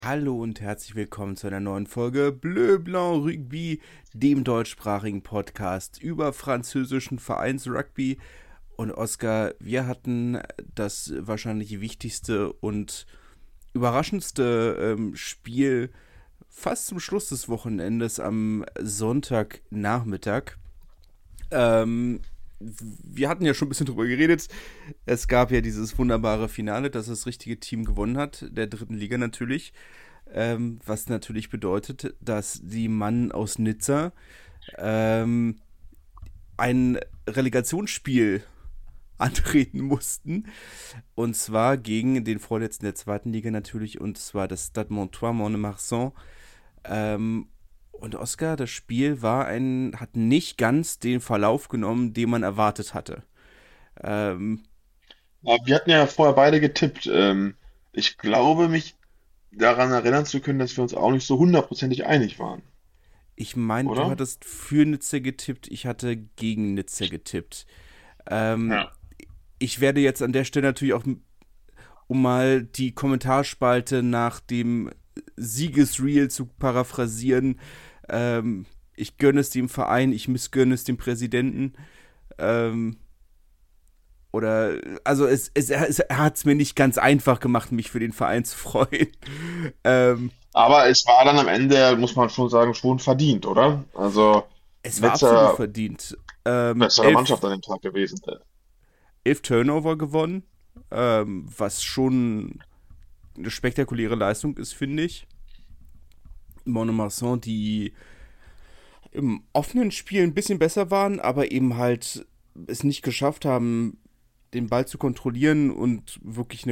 Hallo und herzlich willkommen zu einer neuen Folge Bleu Blanc Rugby, dem deutschsprachigen Podcast über französischen Vereinsrugby. Und Oskar, wir hatten das wahrscheinlich wichtigste und überraschendste Spiel fast zum Schluss des Wochenendes am Sonntagnachmittag. Wir hatten ja schon ein bisschen drüber geredet. Es gab ja dieses wunderbare Finale, das das richtige Team gewonnen hat, der dritten Liga natürlich. Was natürlich bedeutet, dass die Mann aus Nizza ähm, ein Relegationsspiel antreten mussten. Und zwar gegen den Vorletzten der zweiten Liga natürlich, und zwar das Stade Montois Mont-de-Marsan. Und Oscar, das Spiel hat nicht ganz den Verlauf genommen, den man erwartet hatte. Ähm, Ja, wir hatten ja vorher beide getippt. Ich glaube, mich daran erinnern zu können, dass wir uns auch nicht so hundertprozentig einig waren, Ich meine, du oder? hattest für Nizza getippt, ich hatte gegen Nizza getippt. Ähm, Ja. Ich werde jetzt an der Stelle natürlich auch, um mal die Kommentarspalte nach dem Siegesreel zu paraphrasieren, ich gönne es dem Verein, ich missgönne es dem Präsidenten. Ähm, er hat es mir nicht ganz einfach gemacht, mich für den Verein zu freuen. ähm, Aber es war dann am Ende, muss man schon sagen, schon verdient, oder? Also Es war absolut Netzer verdient. bessere Elf, Mannschaft an dem Tag gewesen. 11 Turnover gewonnen, was schon eine spektakuläre Leistung ist, finde ich. Monomarsan, die im offenen Spiel ein bisschen besser waren, aber eben halt es nicht geschafft haben, den Ball zu kontrollieren und wirklich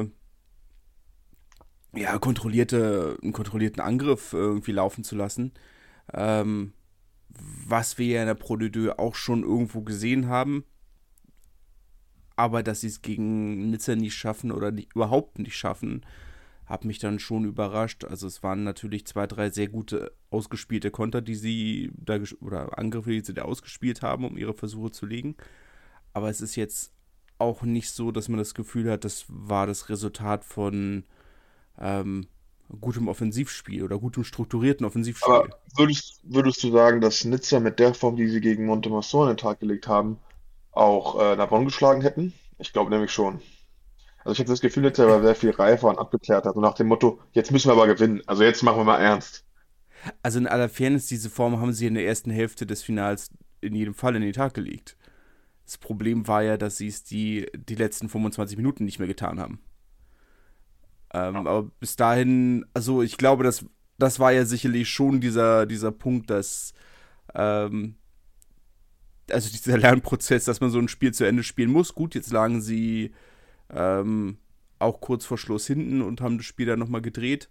einen kontrollierten Angriff irgendwie laufen zu lassen. Ähm, Was wir ja in der Pro de Deux auch schon irgendwo gesehen haben, aber dass sie es gegen Nizza nicht schaffen oder überhaupt nicht schaffen, hat mich dann schon überrascht. Also es waren natürlich zwei, drei sehr gute ausgespielte Konter, die sie da oder Angriffe, die sie da ausgespielt haben, um ihre Versuche zu legen. Aber es ist jetzt auch nicht so, dass man das Gefühl hat, das war das Resultat von ähm, gutem Offensivspiel oder gutem strukturierten Aber Offensivspiel. würdest du sagen, dass Nizza mit der Form, die sie gegen Montemarçal an den Tag gelegt haben, auch Narbonne geschlagen hätten? Ich glaube nämlich schon. Also ich hatte das Gefühl, Nizza war sehr viel reifer und abgeklärter. So nach dem Motto, jetzt müssen wir aber gewinnen. Also jetzt machen wir mal ernst. Also in aller Fairness, diese Form haben sie in der ersten Hälfte des Finals in jedem Fall in den Tag gelegt. Das Problem war ja, dass sie es die letzten 25 Minuten nicht mehr getan haben. Aber bis dahin, also ich glaube, das war ja sicherlich schon dieser Punkt, ähm, also dieser Lernprozess, dass man so ein Spiel zu Ende spielen muss. Gut, jetzt lagen sie ähm, auch kurz vor Schluss hinten und haben das Spiel dann nochmal gedreht.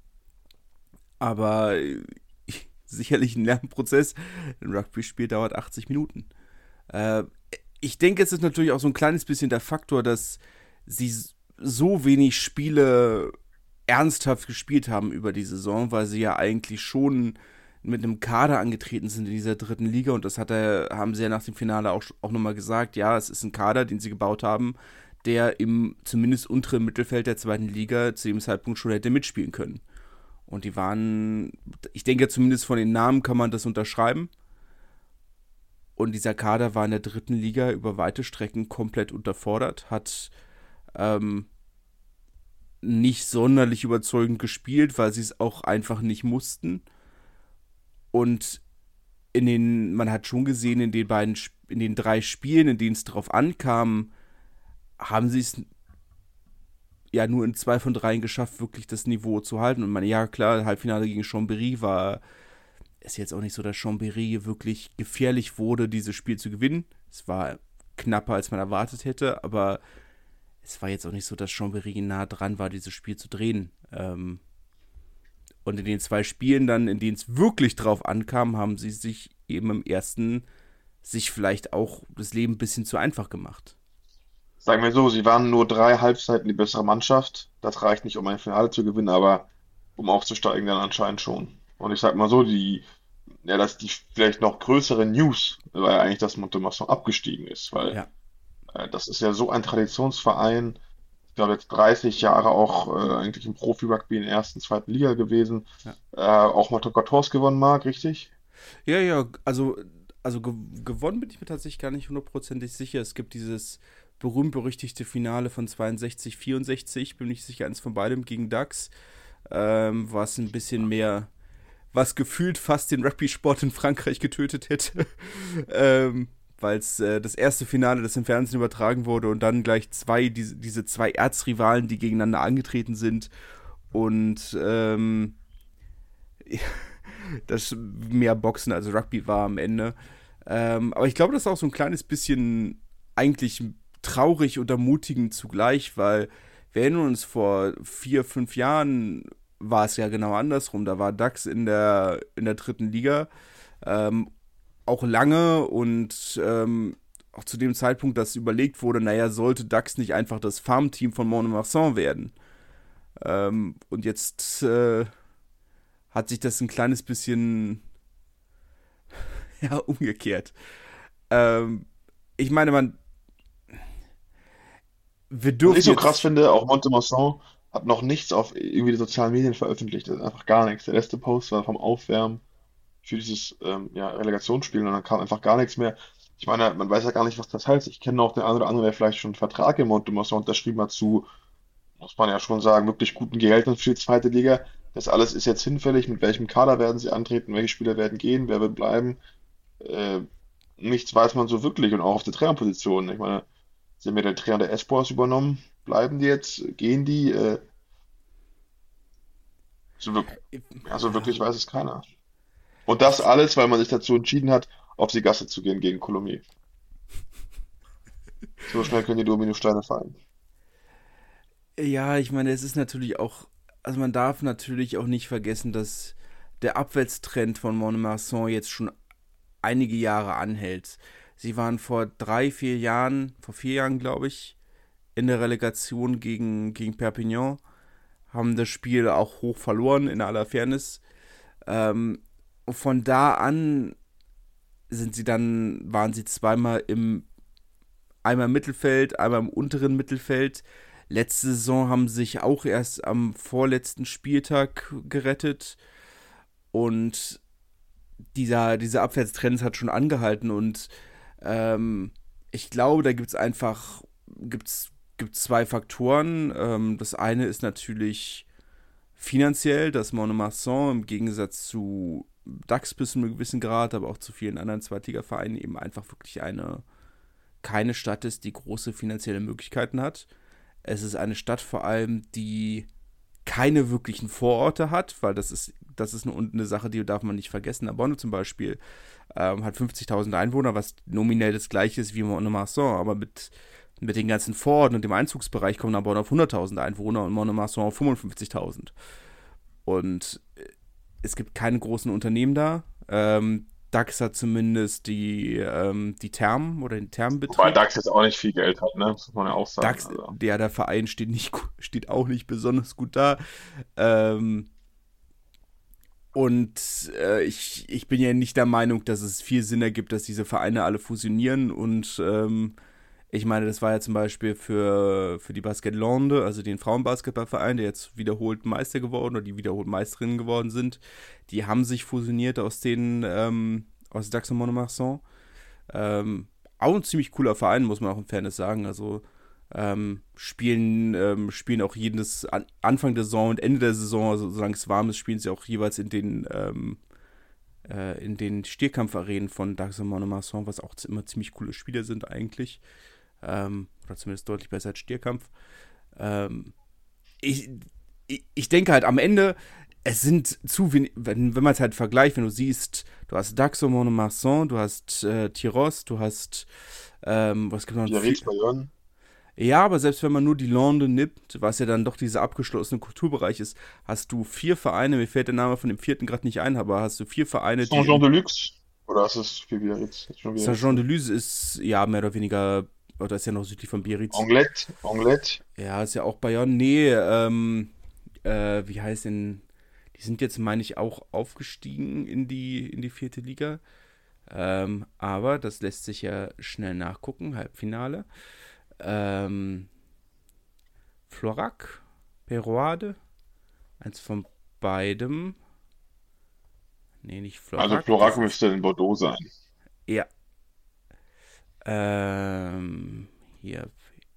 Aber sicherlich ein Lernprozess. Ein Rugby-Spiel dauert 80 Minuten. Äh, Ich denke, es ist natürlich auch so ein kleines bisschen der Faktor, dass sie so wenig Spiele ernsthaft gespielt haben über die Saison, weil sie ja eigentlich schon mit einem Kader angetreten sind in dieser dritten Liga, und haben sie ja nach dem Finale auch nochmal gesagt, ja, es ist ein Kader, den sie gebaut haben, der im zumindest unteren Mittelfeld der zweiten Liga zu dem Zeitpunkt schon hätte mitspielen können. Und die waren, ich denke zumindest von den Namen kann man das unterschreiben. Und dieser Kader war in der dritten Liga über weite Strecken komplett unterfordert, hat ähm, nicht sonderlich überzeugend gespielt, weil sie es auch einfach nicht mussten. Und man hat schon gesehen, in den drei Spielen, in denen es drauf ankam, haben sie es ja nur in zwei von dreien geschafft, wirklich das Niveau zu halten. Und man, ja klar, Halbfinale gegen Chambéry war es jetzt auch nicht so, dass Chambéry wirklich gefährlich wurde, dieses Spiel zu gewinnen. Es war knapper, als man erwartet hätte, aber es war jetzt auch nicht so, dass Chambéry nah dran war, dieses Spiel zu drehen. Und in den zwei Spielen dann, in denen es wirklich drauf ankam, haben sie sich eben im ersten sich vielleicht auch das Leben ein bisschen zu einfach gemacht. Sagen wir so, sie waren nur 3 Halbzeiten die bessere Mannschaft. Das reicht nicht, um ein Finale zu gewinnen, aber um aufzusteigen dann anscheinend schon. Und ich sag mal so, dass die vielleicht noch größere News war ja eigentlich, dass Montemarçal abgestiegen ist, weil Ja. das ist ja so ein Traditionsverein. ich glaube, jetzt 30 Jahre auch eigentlich im Profi-Rugby in der ersten, zweiten Liga gewesen. Ja. Auch mal Top 14 gewonnen, Marc, richtig? Ja, ja, also gewonnen bin ich mir tatsächlich gar nicht hundertprozentig sicher. Es gibt dieses berühmt-berüchtigte Finale von 62, 64, bin ich sicher, eins von beidem gegen Dax, was ein bisschen mehr, was gefühlt fast den Rugby-Sport in Frankreich getötet hätte. Weil es das erste Finale, das im Fernsehen übertragen wurde und dann gleich diese zwei Erzrivalen, die gegeneinander angetreten sind und das mehr Boxen als Rugby war am Ende. Aber ich glaube, das ist auch so ein kleines bisschen eigentlich traurig und ermutigend zugleich, weil wir erinnern uns, vor 4, 5 Jahren war es ja genau andersrum. Da war DAX in der dritten Liga ähm, auch lange und auch zu dem Zeitpunkt, dass überlegt wurde, naja, sollte DAX nicht einfach das Farmteam von Mont-de-Marsan werden? Und jetzt hat sich das ein kleines bisschen ja, umgekehrt. Ähm, ich meine, wir Was ich dürfen so krass jetzt. finde, auch Montemarçon hat noch nichts auf irgendwie die sozialen Medien veröffentlicht. Das ist einfach gar nichts. Der letzte Post war vom Aufwärmen für dieses ja, Relegationsspiel und dann kam einfach gar nichts mehr. Ich meine, man weiß ja gar nicht, was das heißt. Ich kenne auch den einen oder anderen, der vielleicht schon einen Vertrag in Montemarçon unterschrieben hat zu, muss man ja schon sagen, wirklich guten Gehältern für die zweite Liga. Das alles ist jetzt hinfällig. Mit welchem Kader werden sie antreten? Welche Spieler werden gehen? Wer wird bleiben? Äh, Nichts weiß man so wirklich und auch auf der Trainerposition. Ich meine, sie haben ja den Trainer der S-Boys übernommen. Bleiben die jetzt? Gehen die? So, also Ja, wirklich weiß es keiner. Und das alles, weil man sich dazu entschieden hat, auf die Gasse zu gehen gegen Colomiers. So schnell können die Dominosteine fallen. ja, ich meine, es ist natürlich auch. Also, man darf natürlich auch nicht vergessen, dass der Abwärtstrend von Montmarsan jetzt schon einige Jahre anhält. Sie waren vor 3, 4 Jahren, vor 4 Jahren, glaube ich, in der Relegation gegen Perpignan, haben das Spiel auch hoch verloren, in aller Fairness. Und von da an waren sie einmal im Mittelfeld, einmal im unteren Mittelfeld. Letzte Saison haben sie sich auch erst am vorletzten Spieltag gerettet und dieser Abwärtstrend hat schon angehalten und ich glaube, da gibt's zwei Faktoren. Das eine ist natürlich finanziell, dass Mont-de-Marsan im Gegensatz zu DAX bis zu einem gewissen Grad, aber auch zu vielen anderen Zweitligavereinen eben einfach wirklich keine Stadt ist, die große finanzielle Möglichkeiten hat. Es ist eine Stadt vor allem, die keine wirklichen Vororte hat, weil das ist eine Sache, die darf man nicht vergessen. Abonne zum Beispiel hat 50.000 Einwohner, was nominell das gleiche ist wie Mont-de-Marsan, aber mit den ganzen Vororten und dem Einzugsbereich kommen Abonne auf 100.000 Einwohner und Mont-de-Marsan auf 55.000. Und es gibt keine großen Unternehmen da. DAX hat zumindest die Thermen oder den Wobei Thermenbetrieb. DAX jetzt auch nicht viel Geld hat, ne? Das muss man ja auch sagen. DAX, Also. der Verein steht auch nicht besonders gut da. Ähm, und ich bin ja nicht der Meinung, dass es viel Sinn ergibt, dass diese Vereine alle fusionieren. Und ich meine, das war ja zum Beispiel für die Basket Lande, also den Frauenbasketballverein, der jetzt wiederholt Meister geworden oder die wiederholt Meisterinnen geworden sind. Die haben sich fusioniert aus Dax und Montmarsan. Auch ein ziemlich cooler Verein, muss man auch in Fairness sagen. Also spielen auch Anfang der Saison und Ende der Saison, also solange es warm ist, spielen sie auch jeweils in den Stierkampfarenen von Dax und Montmarsan, was auch immer ziemlich coole Spiele sind eigentlich. Oder zumindest deutlich besser als Stierkampf. Ähm, ich, ich denke halt am Ende, es sind zu wenig, wenn man es halt vergleicht, wenn du siehst, du hast Dax und Montmarsan, du hast Tyros, du hast, was gibt noch? Biarritz, Bayonne. Ja, aber selbst wenn man nur die Lande nimmt, was ja dann doch dieser abgeschlossene Kulturbereich ist, hast du 4 Vereine, mir fällt der Name von dem vierten gerade nicht ein, aber hast du 4 Vereine, die in Saint-Jean-de-Luz. Oder ist es für Biarritz? Ist schon Biarritz, ne? Saint-Jean-de-Luz ist ja mehr oder weniger, oder ist ja noch südlich von Biarritz. Anglet, Anglet. Ja, ist ja auch Bayonne. Nee, wie heißt denn, die sind jetzt, meine ich, auch aufgestiegen in die vierte Liga. Aber das lässt sich ja schnell nachgucken, Halbfinale. Ähm, Florac, Peroade, eins von beidem. Nee, nicht Also Florac, Florac das ist, müsste in Bordeaux sein. ja, hier,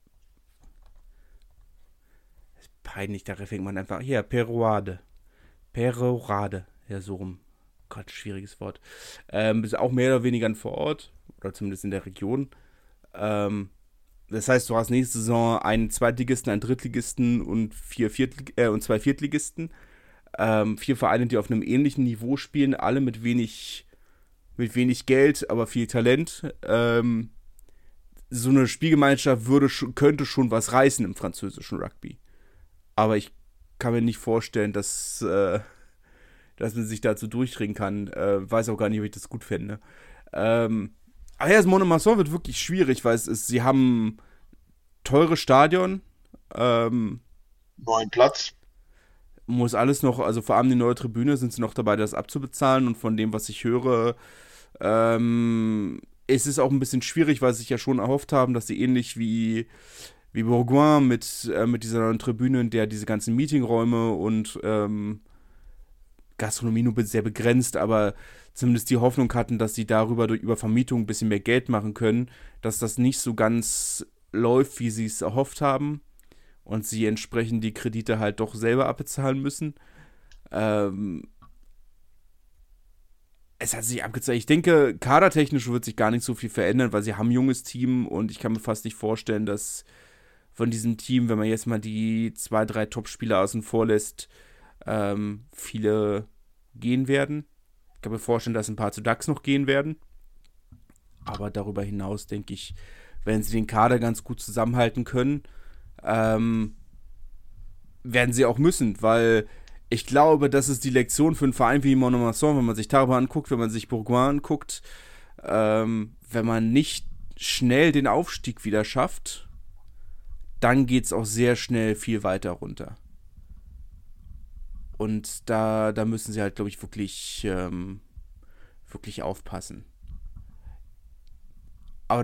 ist peinlich, da fängt man einfach, hier, Perorade, ja, so rum. Gott, schwieriges Wort. Ist auch mehr oder weniger ein Vorort, oder zumindest in der Region. Ähm, Das heißt, du hast nächste Saison einen Zweitligisten, einen Drittligisten und und zwei Viertligisten. Vier Vereine, die auf einem ähnlichen Niveau spielen, alle mit wenig Geld, aber viel Talent. So eine Spielgemeinschaft könnte schon was reißen im französischen Rugby. Aber ich kann mir nicht vorstellen, dass man sich dazu durchdringen kann. Weiß auch gar nicht, ob ich das gut fände. Aber ja, das Monomasson wird wirklich schwierig, weil sie haben teure Stadion, Neuen Platz. muss alles noch, also vor allem die neue Tribüne sind sie noch dabei, das abzubezahlen und von dem, was ich höre, ist es auch ein bisschen schwierig, weil sie sich ja schon erhofft haben, dass sie ähnlich wie Bourgoin mit dieser neuen Tribüne, in der diese ganzen Meetingräume und Gastronomie nur sehr begrenzt, aber zumindest die Hoffnung hatten, dass sie darüber über Vermietung ein bisschen mehr Geld machen können, dass das nicht so ganz läuft, wie sie es erhofft haben und sie entsprechend die Kredite halt doch selber abbezahlen müssen. Ähm, Es hat sich abgezeichnet. Ich denke, kadertechnisch wird sich gar nicht so viel verändern, weil sie haben ein junges Team und ich kann mir fast nicht vorstellen, dass von diesem Team, wenn man jetzt mal die 2, 3 Top-Spieler außen vor lässt, viele gehen werden. Ich kann mir vorstellen, dass ein paar zu DAX noch gehen werden. Aber darüber hinaus, denke ich, wenn sie den Kader ganz gut zusammenhalten können, ähm, werden sie auch müssen, weil ich glaube, das ist die Lektion für einen Verein wie Monomasson, wenn man sich darüber anguckt, wenn man sich Bourgoin anguckt, wenn man nicht schnell den Aufstieg wieder schafft, dann geht es auch sehr schnell viel weiter runter. Und da müssen sie halt, glaube ich, wirklich aufpassen. Aber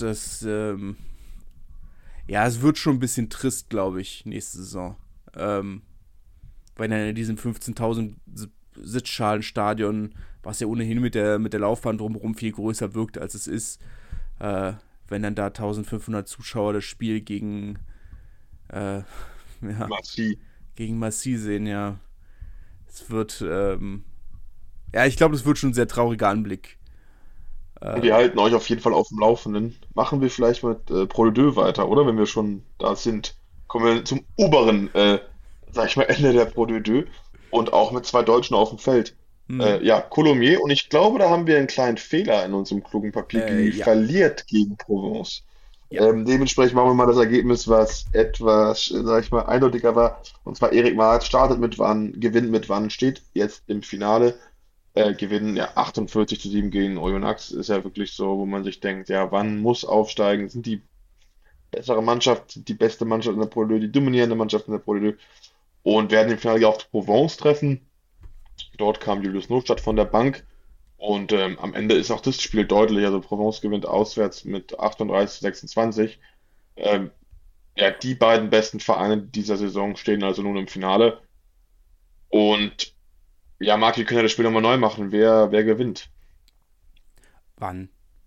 ja, es wird schon ein bisschen trist, glaube ich, nächste Saison. Weil dann in diesem 15.000 Sitzschalenstadion, was ja ohnehin mit der Laufbahn drumherum viel größer wirkt, als es ist, wenn dann da 1.500 Zuschauer das Spiel ja, Massiv. gegen Massy sehen, ja. Es wird, ja, ich glaube, das wird schon ein sehr trauriger Anblick. Wir halten euch auf jeden Fall auf dem Laufenden. Machen wir vielleicht mit Pro de Deux weiter, oder? Wenn wir schon da sind, kommen wir zum oberen, sag ich mal, Ende der Pro de Deux und auch mit zwei Deutschen auf dem Feld. Hm, Ja, Colomiers und ich glaube, da haben wir einen kleinen Fehler in unserem klugen Papier. Genie ja, verliert gegen Provence. ja, Dementsprechend machen wir mal das Ergebnis, was etwas, sag ich mal, eindeutiger war. Und zwar Erik Marz startet mit Wann, gewinnt mit Wann, steht jetzt im Finale. Gewinnen ja 48:7 gegen Oyonnax. Ist ja wirklich so, wo man sich denkt, ja, Wann muss aufsteigen? Sind die bessere Mannschaft, sind die beste Mannschaft in der Pro de Deux, die dominierende Mannschaft in der Pro de Deux und werden im Finale ja auf Provence treffen. Dort kam Julius Notstadt von der Bank. Und am Ende ist auch das Spiel deutlich. Also Provence gewinnt auswärts mit 38:26. Ähm, ja, die beiden besten Vereine dieser Saison stehen also nun im Finale. Und ja, Marc, wir können ja das Spiel nochmal neu machen. Wer gewinnt? wann?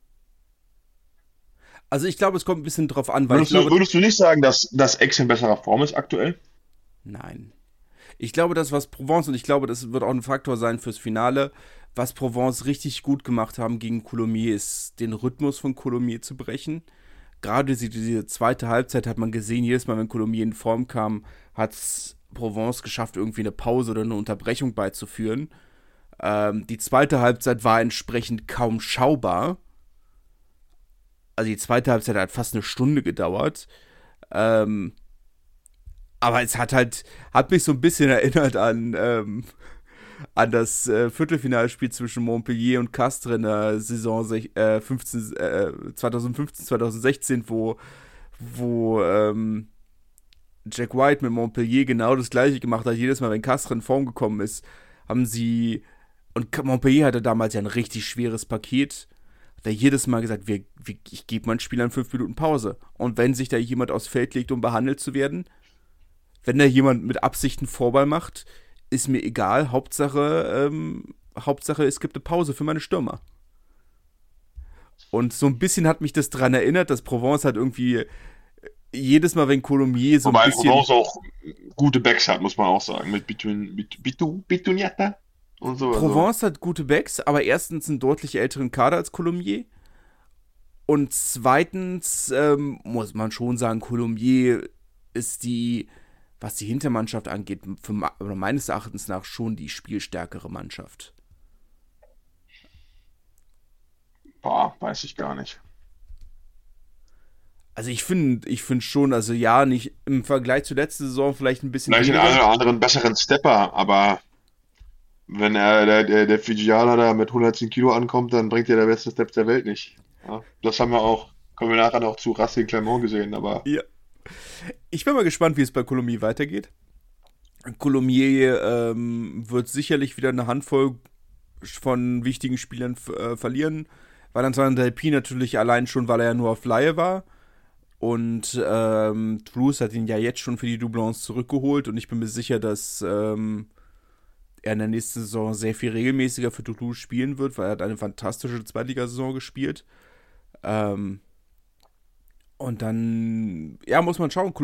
Also ich glaube, es kommt ein bisschen drauf an, weil ich glaube, Würdest du nicht sagen, dass Ex in besserer Form ist aktuell? nein. Ich glaube, das, was Provence, und ich glaube, das wird auch ein Faktor sein fürs Finale, was Provence richtig gut gemacht haben gegen Coulommiers, ist den Rhythmus von Coulommiers zu brechen. Gerade diese zweite Halbzeit hat man gesehen, jedes Mal, wenn Coulommiers in Form kam, hat es Provence geschafft, irgendwie eine Pause oder eine Unterbrechung beizuführen. Die zweite Halbzeit war entsprechend kaum schaubar. Also die zweite Halbzeit hat fast eine Stunde gedauert. Ähm, aber es hat mich so ein bisschen erinnert an das Viertelfinalspiel zwischen Montpellier und Castres in der Saison 2015, 2016, wo Jack White mit Montpellier genau das gleiche gemacht hat. Jedes Mal, wenn Castres in Form gekommen ist, haben sie, und Montpellier hatte damals ja ein richtig schweres Paket, hat er jedes Mal gesagt, ich gebe meinen Spielern 5 Minuten Pause. Und wenn sich da jemand aufs Feld legt, um behandelt zu werden, wenn da jemand mit Absichten Vorball macht, ist mir egal. Hauptsache, es gibt eine Pause für meine Stürmer. Und so ein bisschen hat mich das daran erinnert, dass Provence halt irgendwie jedes Mal, wenn Colomier so ein Wobei bisschen. Provence auch gute Backs hat, muss man auch sagen. Mit Bituniata und so. Also. Provence hat gute Backs, aber erstens einen deutlich älteren Kader als Colomier. Und zweitens muss man schon sagen, Colomier ist was die Hintermannschaft angeht, oder meines Erachtens nach schon die spielstärkere Mannschaft. Boah, weiß ich gar nicht. Also ich find schon, also ja, nicht im Vergleich zur letzten Saison vielleicht ein bisschen Vielleicht einen weniger. oder anderen besseren Stepper, aber wenn der Fijianer da mit 110 Kilo ankommt, dann bringt er der beste Step der Welt nicht. Ja, das haben wir auch, kommen wir nachher noch zu Racing Clermont gesehen, aber Ja. Ich bin mal gespannt, wie es bei Colomier weitergeht. Colomier wird sicherlich wieder eine Handvoll von wichtigen Spielern verlieren. Valentin Delpy natürlich allein schon, weil er ja nur auf Laie war. Und Toulouse hat ihn ja jetzt schon für die Doublons zurückgeholt. Und ich bin mir sicher, dass er in der nächsten Saison sehr viel regelmäßiger für Toulouse spielen wird, weil er hat eine fantastische Zweitligasaison gespielt. Ähm, und dann, ja, muss man schauen.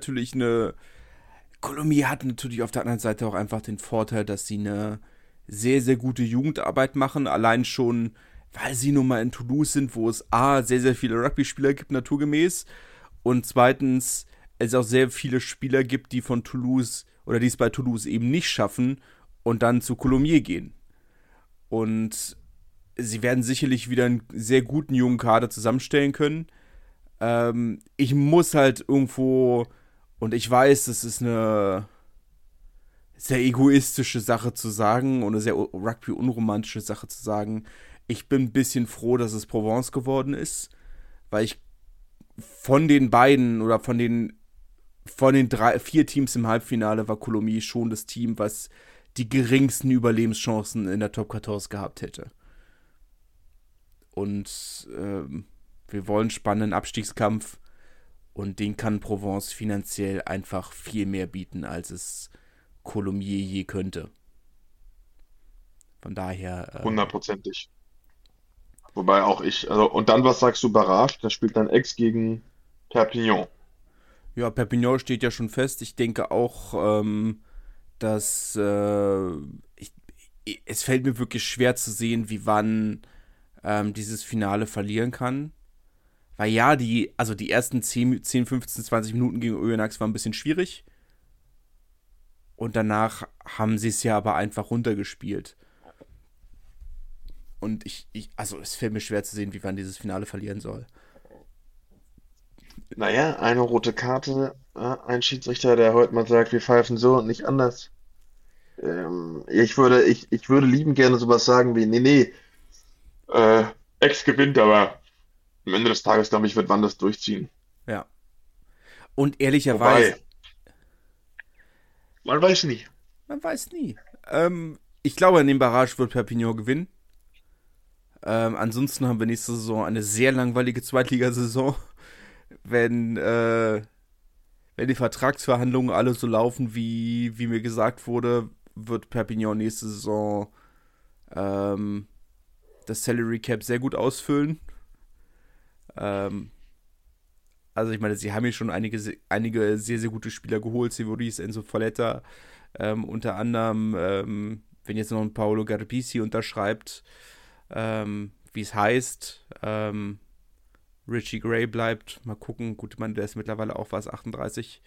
Colomier hat natürlich auf der anderen Seite auch einfach den Vorteil, dass sie eine sehr, sehr gute Jugendarbeit machen. Allein schon, weil sie nun mal in Toulouse sind, wo es A, sehr, sehr viele Rugby-Spieler gibt, naturgemäß. Und zweitens, es auch sehr viele Spieler gibt, die von Toulouse oder die es bei Toulouse eben nicht schaffen und dann zu Colomier gehen. Und sie werden sicherlich wieder einen sehr guten jungen Kader zusammenstellen können. Ich muss halt irgendwo, und ich weiß, das ist eine sehr egoistische Sache zu sagen und eine sehr Rugby-unromantische Sache zu sagen. Ich bin ein bisschen froh, dass es Provence geworden ist, weil ich von den beiden oder von den vier Teams im Halbfinale war Colomiers schon das Team, was die geringsten Überlebenschancen in der Top 14 gehabt hätte. Und wir wollen spannenden Abstiegskampf und den kann Provence finanziell einfach viel mehr bieten, als es Colomiers je könnte. Von daher, hundertprozentig. Wobei auch ich, also, und dann, was sagst du, Barrage? Da spielt dann Ex gegen Perpignan. ja, Perpignan steht ja schon fest. Ich denke auch, dass es fällt mir wirklich schwer zu sehen, wie wann dieses Finale verlieren kann. Weil ja, die ersten 10, 15, 20 Minuten gegen Oyonnax waren ein bisschen schwierig. Und danach haben sie es ja aber einfach runtergespielt. Und also es fällt mir schwer zu sehen, wie wann dieses Finale verlieren soll. Naja, eine rote Karte, ein Schiedsrichter, der heute mal sagt, wir pfeifen so und nicht anders. Ich würde lieben gerne sowas sagen wie, nee, äh, Ex gewinnt, aber am Ende des Tages, glaube ich, wird Wann das durchziehen. Ja. Und ehrlicherweise, Wobei, man weiß nie. man weiß nie. Ich glaube, in dem Barrage wird Perpignan gewinnen. Ansonsten haben wir nächste Saison eine sehr langweilige Zweitligasaison. Wenn, wenn die Vertragsverhandlungen alle so laufen, wie mir gesagt wurde, wird Perpignan nächste Saison das Salary Cap sehr gut ausfüllen. Ähm, also ich meine, sie haben hier schon einige sehr, sehr gute Spieler geholt. Severis, Enzo Folletta, unter anderem, wenn jetzt noch ein Paolo Garbisi unterschreibt, wie es heißt, Richie Gray bleibt. Mal gucken. Gut, ich meine, der ist mittlerweile auch was, 38.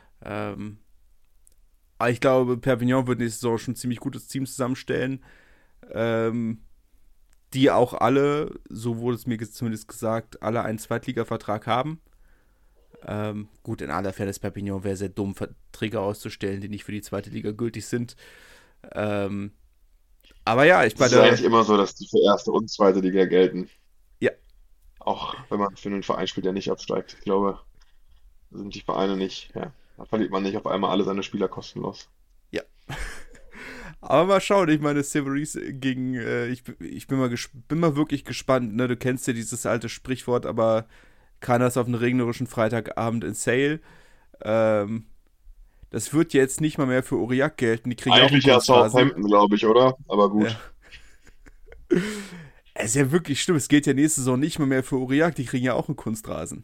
Aber ich glaube, Perpignan wird nächste Saison schon ein ziemlich gutes Team zusammenstellen. Ähm, die auch alle, so wurde es mir zumindest gesagt, alle einen Zweitliga-Vertrag haben. Gut, in aller Fairness, Perpignan wäre sehr dumm, Verträge auszustellen, die nicht für die zweite Liga gültig sind. Ähm, aber ja, Es ist eigentlich immer so, dass die für erste und zweite Liga gelten. ja, Auch wenn man für einen Verein spielt, der nicht absteigt. Ich glaube, da sind die Vereine nicht, ja, da verliert man nicht auf einmal alle seine Spieler kostenlos. ja. Aber mal schauen, ich meine, Severis gegen, ich bin mal wirklich gespannt, ne? Du kennst ja dieses alte Sprichwort, aber keiner ist auf einen regnerischen Freitagabend in Sale. Ähm, Das wird ja jetzt nicht mal mehr für Aurillac gelten, die kriegen ja auch einen Eigentlich ja Kunstrasen. Southampton, glaube ich, oder? Aber Ja. gut. Es ist ja wirklich schlimm, es gilt ja nächste Saison nicht mal mehr für Aurillac, die kriegen ja auch einen Kunstrasen.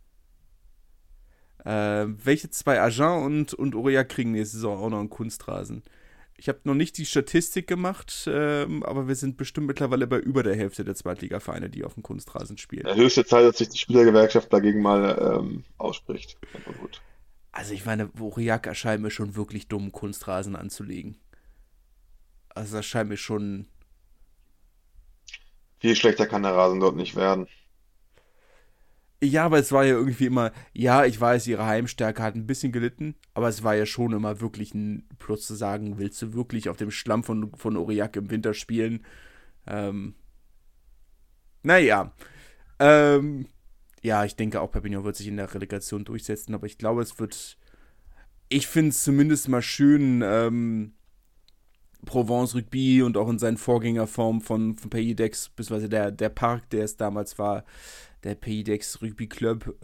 Welche zwei, Agen und Aurillac kriegen nächste Saison auch noch einen Kunstrasen? Ich habe noch nicht die Statistik gemacht, aber wir sind bestimmt mittlerweile bei über der Hälfte der Zweitligavereine, die auf dem Kunstrasen spielen. Höchste Zeit, dass sich die Spielergewerkschaft dagegen mal ausspricht. Aber gut. Also ich meine, Aurillac erscheint mir schon wirklich dumm, Kunstrasen anzulegen. Also das scheint mir schon. Viel schlechter kann der Rasen dort nicht werden. Ja, aber es war ja irgendwie immer, ja, ich weiß, ihre Heimstärke hat ein bisschen gelitten, aber es war ja schon immer wirklich ein Plus zu sagen, willst du wirklich auf dem Schlamm von Aurillac im Winter spielen? Ähm, naja, ähm, ja, ich denke auch, Perpignan wird sich in der Relegation durchsetzen, aber ich glaube, ich finde es zumindest mal schön, Provence Rugby und auch in seinen Vorgängerformen von Pays d'Aix, beziehungsweise der Park, der es damals war, der Pays d'Aix Rugby Club,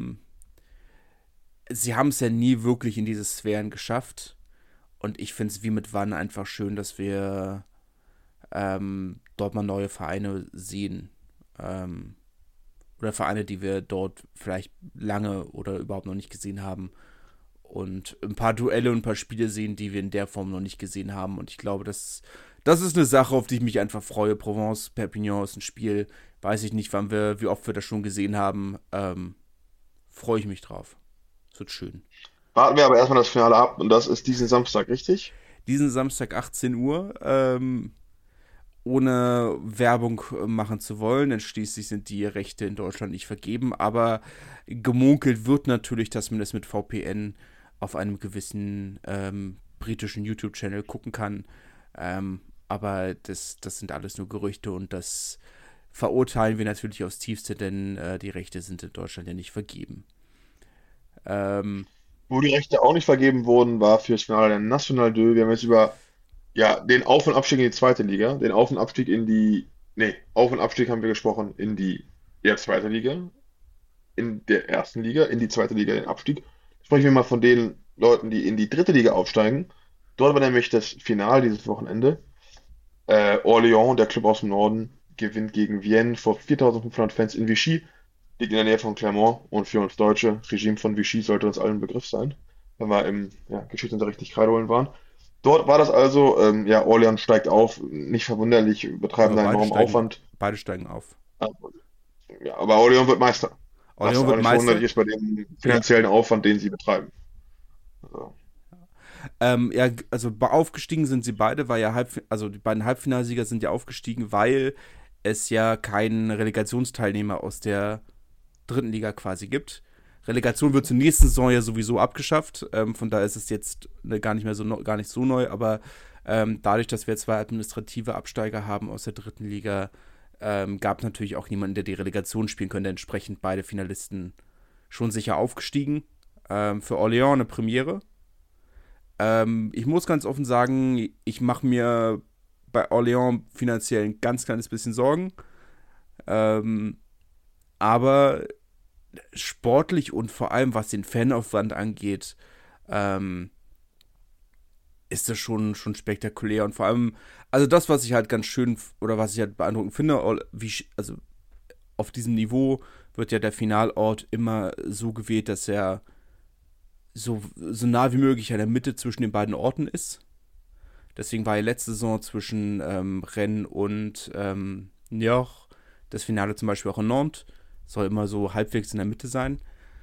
sie haben es ja nie wirklich in diese Sphären geschafft. Und ich finde es wie mit Wann einfach schön, dass wir dort mal neue Vereine sehen. Ähm, oder Vereine, die wir dort vielleicht lange oder überhaupt noch nicht gesehen haben. Und ein paar Duelle und ein paar Spiele sehen, die wir in der Form noch nicht gesehen haben. Und ich glaube, das ist eine Sache, auf die ich mich einfach freue. Provence, Perpignan ist ein Spiel, weiß ich nicht, wie oft wir das schon gesehen haben. Freue ich mich drauf. Es wird schön. Warten wir aber erstmal das Finale ab und das ist diesen Samstag, richtig? Diesen Samstag 18 Uhr, ohne Werbung machen zu wollen, denn schließlich sind die Rechte in Deutschland nicht vergeben, aber gemunkelt wird natürlich, dass man das mit VPN auf einem gewissen britischen YouTube-Channel gucken kann. Aber das sind alles nur Gerüchte und das verurteilen wir natürlich aufs Tiefste, denn die Rechte sind in Deutschland ja nicht vergeben. Ähm, Wo die Rechte auch nicht vergeben wurden, war fürs Finale der National 2. Wir haben jetzt über ja, den Auf- und Abstieg in die zweite Liga, den Auf- und Abstieg in die, nee, Auf- und Abstieg haben wir gesprochen in die eher zweite Liga, in der ersten Liga, in die zweite Liga, den Abstieg. Sprechen wir mal von den Leuten, die in die dritte Liga aufsteigen. Dort war nämlich das Finale dieses Wochenende. Orléans, der Club aus dem Norden, gewinnt gegen Vienne vor 4.500 Fans in Vichy. Liegt in der Nähe von Clermont und für uns Deutsche, Regime von Vichy sollte uns allen ein Begriff sein, wenn wir im ja, Geschichtsunterricht nicht gerade holen waren. Dort war das also, ja, Orléans steigt auf, nicht verwunderlich, betreiben aber da enormen Aufwand. beide steigen auf. Ja, aber Orléans wird Meister. Was Orléans auch wird nicht Meister. verwunderlich ist bei dem Ja. finanziellen Aufwand, den sie betreiben. Also, Ja, also aufgestiegen sind sie beide, weil ja also die beiden Halbfinalsieger sind ja aufgestiegen, weil es ja keinen Relegationsteilnehmer aus der dritten Liga quasi gibt. Relegation wird zur nächsten Saison ja sowieso abgeschafft, von daher ist es jetzt gar nicht mehr gar nicht so neu, aber dadurch, dass wir zwei administrative Absteiger haben aus der dritten Liga, gab es natürlich auch niemanden, der die Relegation spielen könnte. Entsprechend beide Finalisten schon sicher aufgestiegen. Für Orléans eine Premiere. Ich muss ganz offen sagen, ich mache mir bei Orléans finanziell ein ganz kleines bisschen Sorgen. Ähm, aber sportlich und vor allem was den Fanaufwand angeht, ähm, ist das schon spektakulär. Und vor allem, also das, was ich halt ganz schön oder was ich halt beeindruckend finde, also auf diesem Niveau wird ja der Finalort immer so gewählt, dass er so nah wie möglich in der Mitte zwischen den beiden Orten ist. Deswegen war ja letzte Saison zwischen Rennes und Niort das Finale zum Beispiel auch in Nantes. Soll immer so halbwegs in der Mitte sein.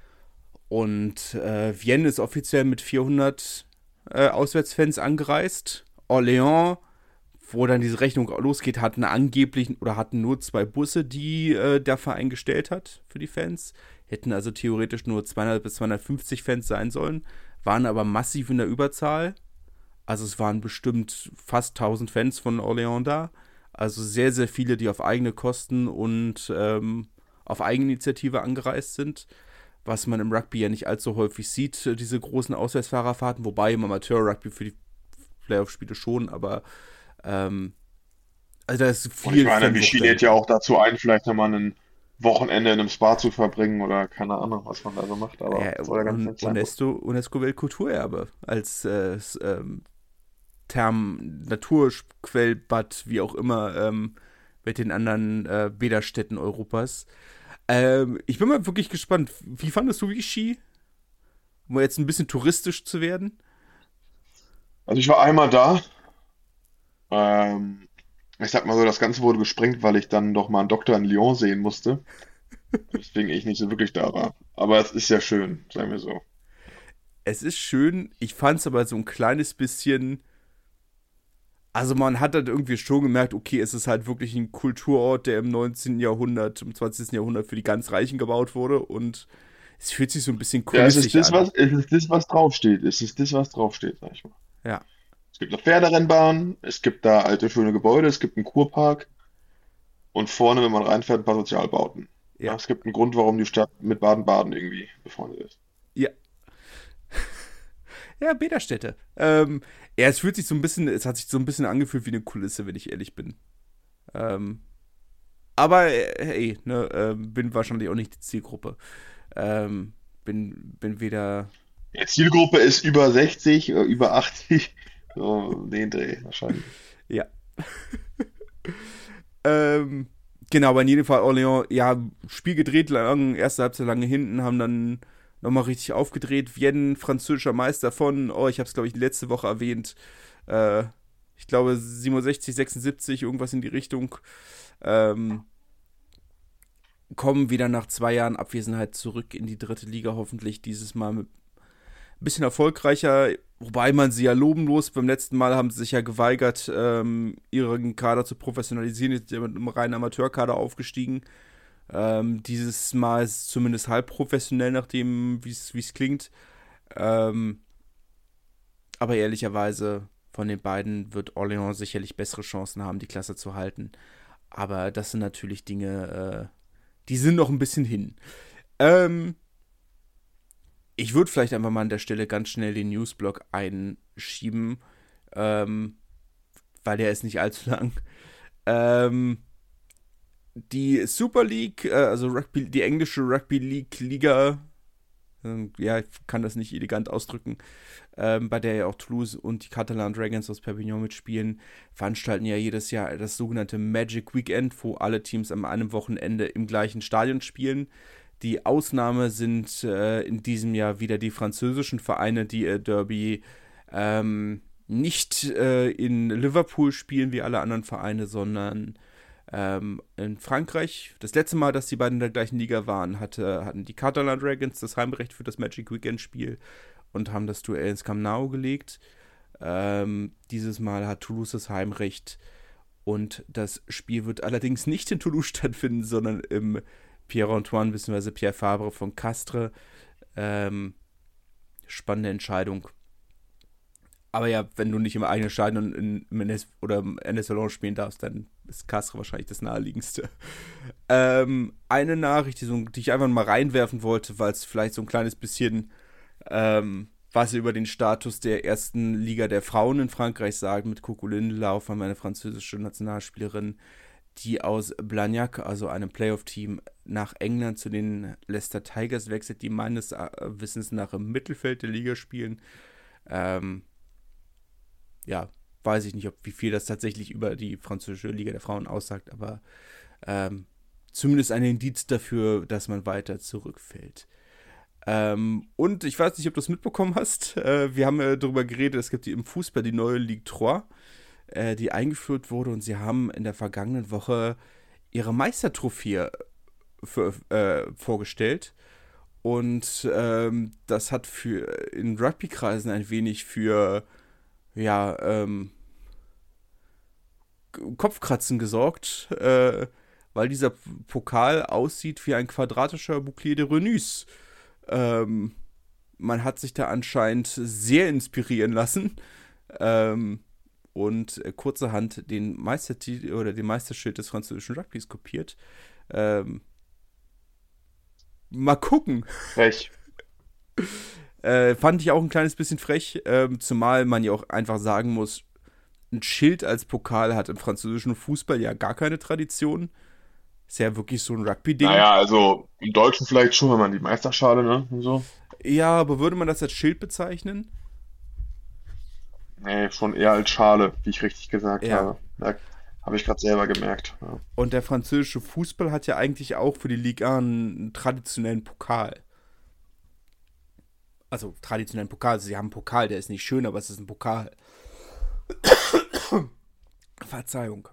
Und Vienne ist offiziell mit 400 Auswärtsfans angereist. Orléans, wo dann diese Rechnung losgeht, hatten nur 2 Busse, die der Verein gestellt hat für die Fans. Hätten also theoretisch nur 200 bis 250 Fans sein sollen, waren aber massiv in der Überzahl. Also es waren bestimmt fast 1000 Fans von Orléans da. Also sehr, sehr viele, die auf eigene Kosten und auf Eigeninitiative angereist sind. Was man im Rugby ja nicht allzu häufig sieht, diese großen Auswärtsfahrerfahrten. Wobei im Amateur-Rugby für die Playoff-Spiele schon, aber also da ist und ich viel meine, Vichy Fanwucht lädt ja dahinter. auch dazu ein, vielleicht nochmal einen Wochenende in einem Spa zu verbringen oder keine Ahnung, was man da so macht, aber soll ja ganz nett sein. UNESCO-Weltkulturerbe als Therm, Naturquellbad, wie auch immer, mit den anderen Bäderstädten Europas. Ich bin mal wirklich gespannt. Wie fandest du Vichy? Um jetzt ein bisschen touristisch zu werden? Also ich war einmal da. Ähm, Ich sag mal so, das Ganze wurde gesprengt, weil ich dann doch mal einen Doktor in Lyon sehen musste. Deswegen ich nicht so wirklich da war. Aber es ist ja schön, sagen wir so. Es ist schön, ich fand es aber so ein kleines bisschen. Also man hat halt irgendwie schon gemerkt, okay, es ist halt wirklich ein Kulturort, der im 19. Jahrhundert, im 20. Jahrhundert für die ganz Reichen gebaut wurde und es fühlt sich so ein bisschen Ja, es ist kulissig an. es ist das, was draufsteht. Es ist das, was draufsteht, sag ich mal. Ja, Es gibt eine Pferderennbahn, es gibt da alte, schöne Gebäude, es gibt einen Kurpark und vorne, wenn man reinfährt, ein paar Sozialbauten. Ja, ja, es gibt einen Grund, warum die Stadt mit Baden-Baden irgendwie befreundet ist. ja. Ja, Bäderstädte. Ja, es fühlt sich so ein bisschen, es hat sich so ein bisschen angefühlt wie eine Kulisse, wenn ich ehrlich bin. Ähm, aber hey, ne, bin wahrscheinlich auch nicht die Zielgruppe. Bin weder. Die Zielgruppe ist über 60, über 80, so den Dreh wahrscheinlich. Ja. Ähm, genau, aber in jedem Fall Orléans, ja, Spiel gedreht, lang, erste Halbzeit lange hinten, haben dann nochmal richtig aufgedreht. Vienne, französischer Meister von, oh, ich habe es, glaube ich, letzte Woche erwähnt. Äh, Ich glaube 67, 76, irgendwas in die Richtung. Ähm, Kommen wieder nach 2 Jahren Abwesenheit zurück in die dritte Liga, hoffentlich dieses Mal mit ein bisschen erfolgreicher, wobei man sie ja loben muss. Beim letzten Mal haben sie sich ja geweigert, ihren Kader zu professionalisieren. Jetzt sind sie mit einem reinen Amateurkader aufgestiegen. Dieses Mal ist es zumindest halb professionell, nachdem, wie es klingt. Ähm, aber ehrlicherweise, von den beiden wird Orléans sicherlich bessere Chancen haben, die Klasse zu halten. Aber das sind natürlich Dinge, die sind noch ein bisschen hin. Ähm, Ich würde vielleicht einfach mal an der Stelle ganz schnell den Newsblock einschieben, ähm, weil der ist nicht allzu lang. Ähm, Die Super League, also Rugby, die englische Rugby League Liga, ja, ich kann das nicht elegant ausdrücken, bei der ja auch Toulouse und die Catalan Dragons aus Perpignan mitspielen, veranstalten ja jedes Jahr das sogenannte Magic Weekend, wo alle Teams an einem Wochenende im gleichen Stadion spielen. Die Ausnahme sind in diesem Jahr wieder die französischen Vereine, die ihr Derby nicht in Liverpool spielen wie alle anderen Vereine, sondern in Frankreich. Das letzte Mal, dass die beiden in der gleichen Liga waren, hatten die Catalan Dragons das Heimrecht für das Magic Weekend Spiel und haben das Duell ins Camp Nou gelegt. Dieses Mal hat Toulouse das Heimrecht und das Spiel wird allerdings nicht in Toulouse stattfinden, sondern im Pierre-Antoine bzw. Pierre Fabre von Castres. Ähm, Spannende Entscheidung. Aber ja, wenn du nicht im eigenen Stadion im NS oder im NS Salon spielen darfst, dann ist Castres wahrscheinlich das naheliegendste. Eine Nachricht, die ich einfach mal reinwerfen wollte, weil es vielleicht so ein kleines bisschen was über den Status der ersten Liga der Frauen in Frankreich sagt, mit Coco Lindelau, eine französische Nationalspielerin, die aus Blagnac, also einem Playoff-Team, nach England zu den Leicester Tigers wechselt, die meines Wissens nach im Mittelfeld der Liga spielen. Ähm, ja, weiß ich nicht, wie viel das tatsächlich über die französische Liga der Frauen aussagt, aber zumindest ein Indiz dafür, dass man weiter zurückfällt. Und ich weiß nicht, ob du es mitbekommen hast, wir haben ja darüber geredet, es gibt im Fußball die neue Ligue 3, die eingeführt wurde und sie haben in der vergangenen Woche ihre Meistertrophäe vorgestellt. Und das hat in Rugby-Kreisen ein wenig für ja, Kopfkratzen gesorgt, weil dieser Pokal aussieht wie ein quadratischer Bouclier de Renus. Ähm, Man hat sich da anscheinend sehr inspirieren lassen und kurzerhand den Meistertitel oder den Meisterschild des französischen Rugbys kopiert. Ähm, Mal gucken. Frech. Fand ich auch ein kleines bisschen frech, zumal man ja auch einfach sagen muss, ein Schild als Pokal hat im französischen Fußball ja gar keine Tradition. Ist ja wirklich so ein Rugby-Ding. Naja, also im Deutschen vielleicht schon, wenn man die Meisterschale, ne? Und so. Ja, aber würde man das als Schild bezeichnen? Nee, schon eher als Schale, wie ich richtig gesagt Ja. habe. Da habe ich gerade selber gemerkt. Ja. Und der französische Fußball hat ja eigentlich auch für die Liga einen traditionellen Pokal. Also traditionellen Pokal. Also sie haben einen Pokal, der ist nicht schön, aber es ist ein Pokal. Verzeihung.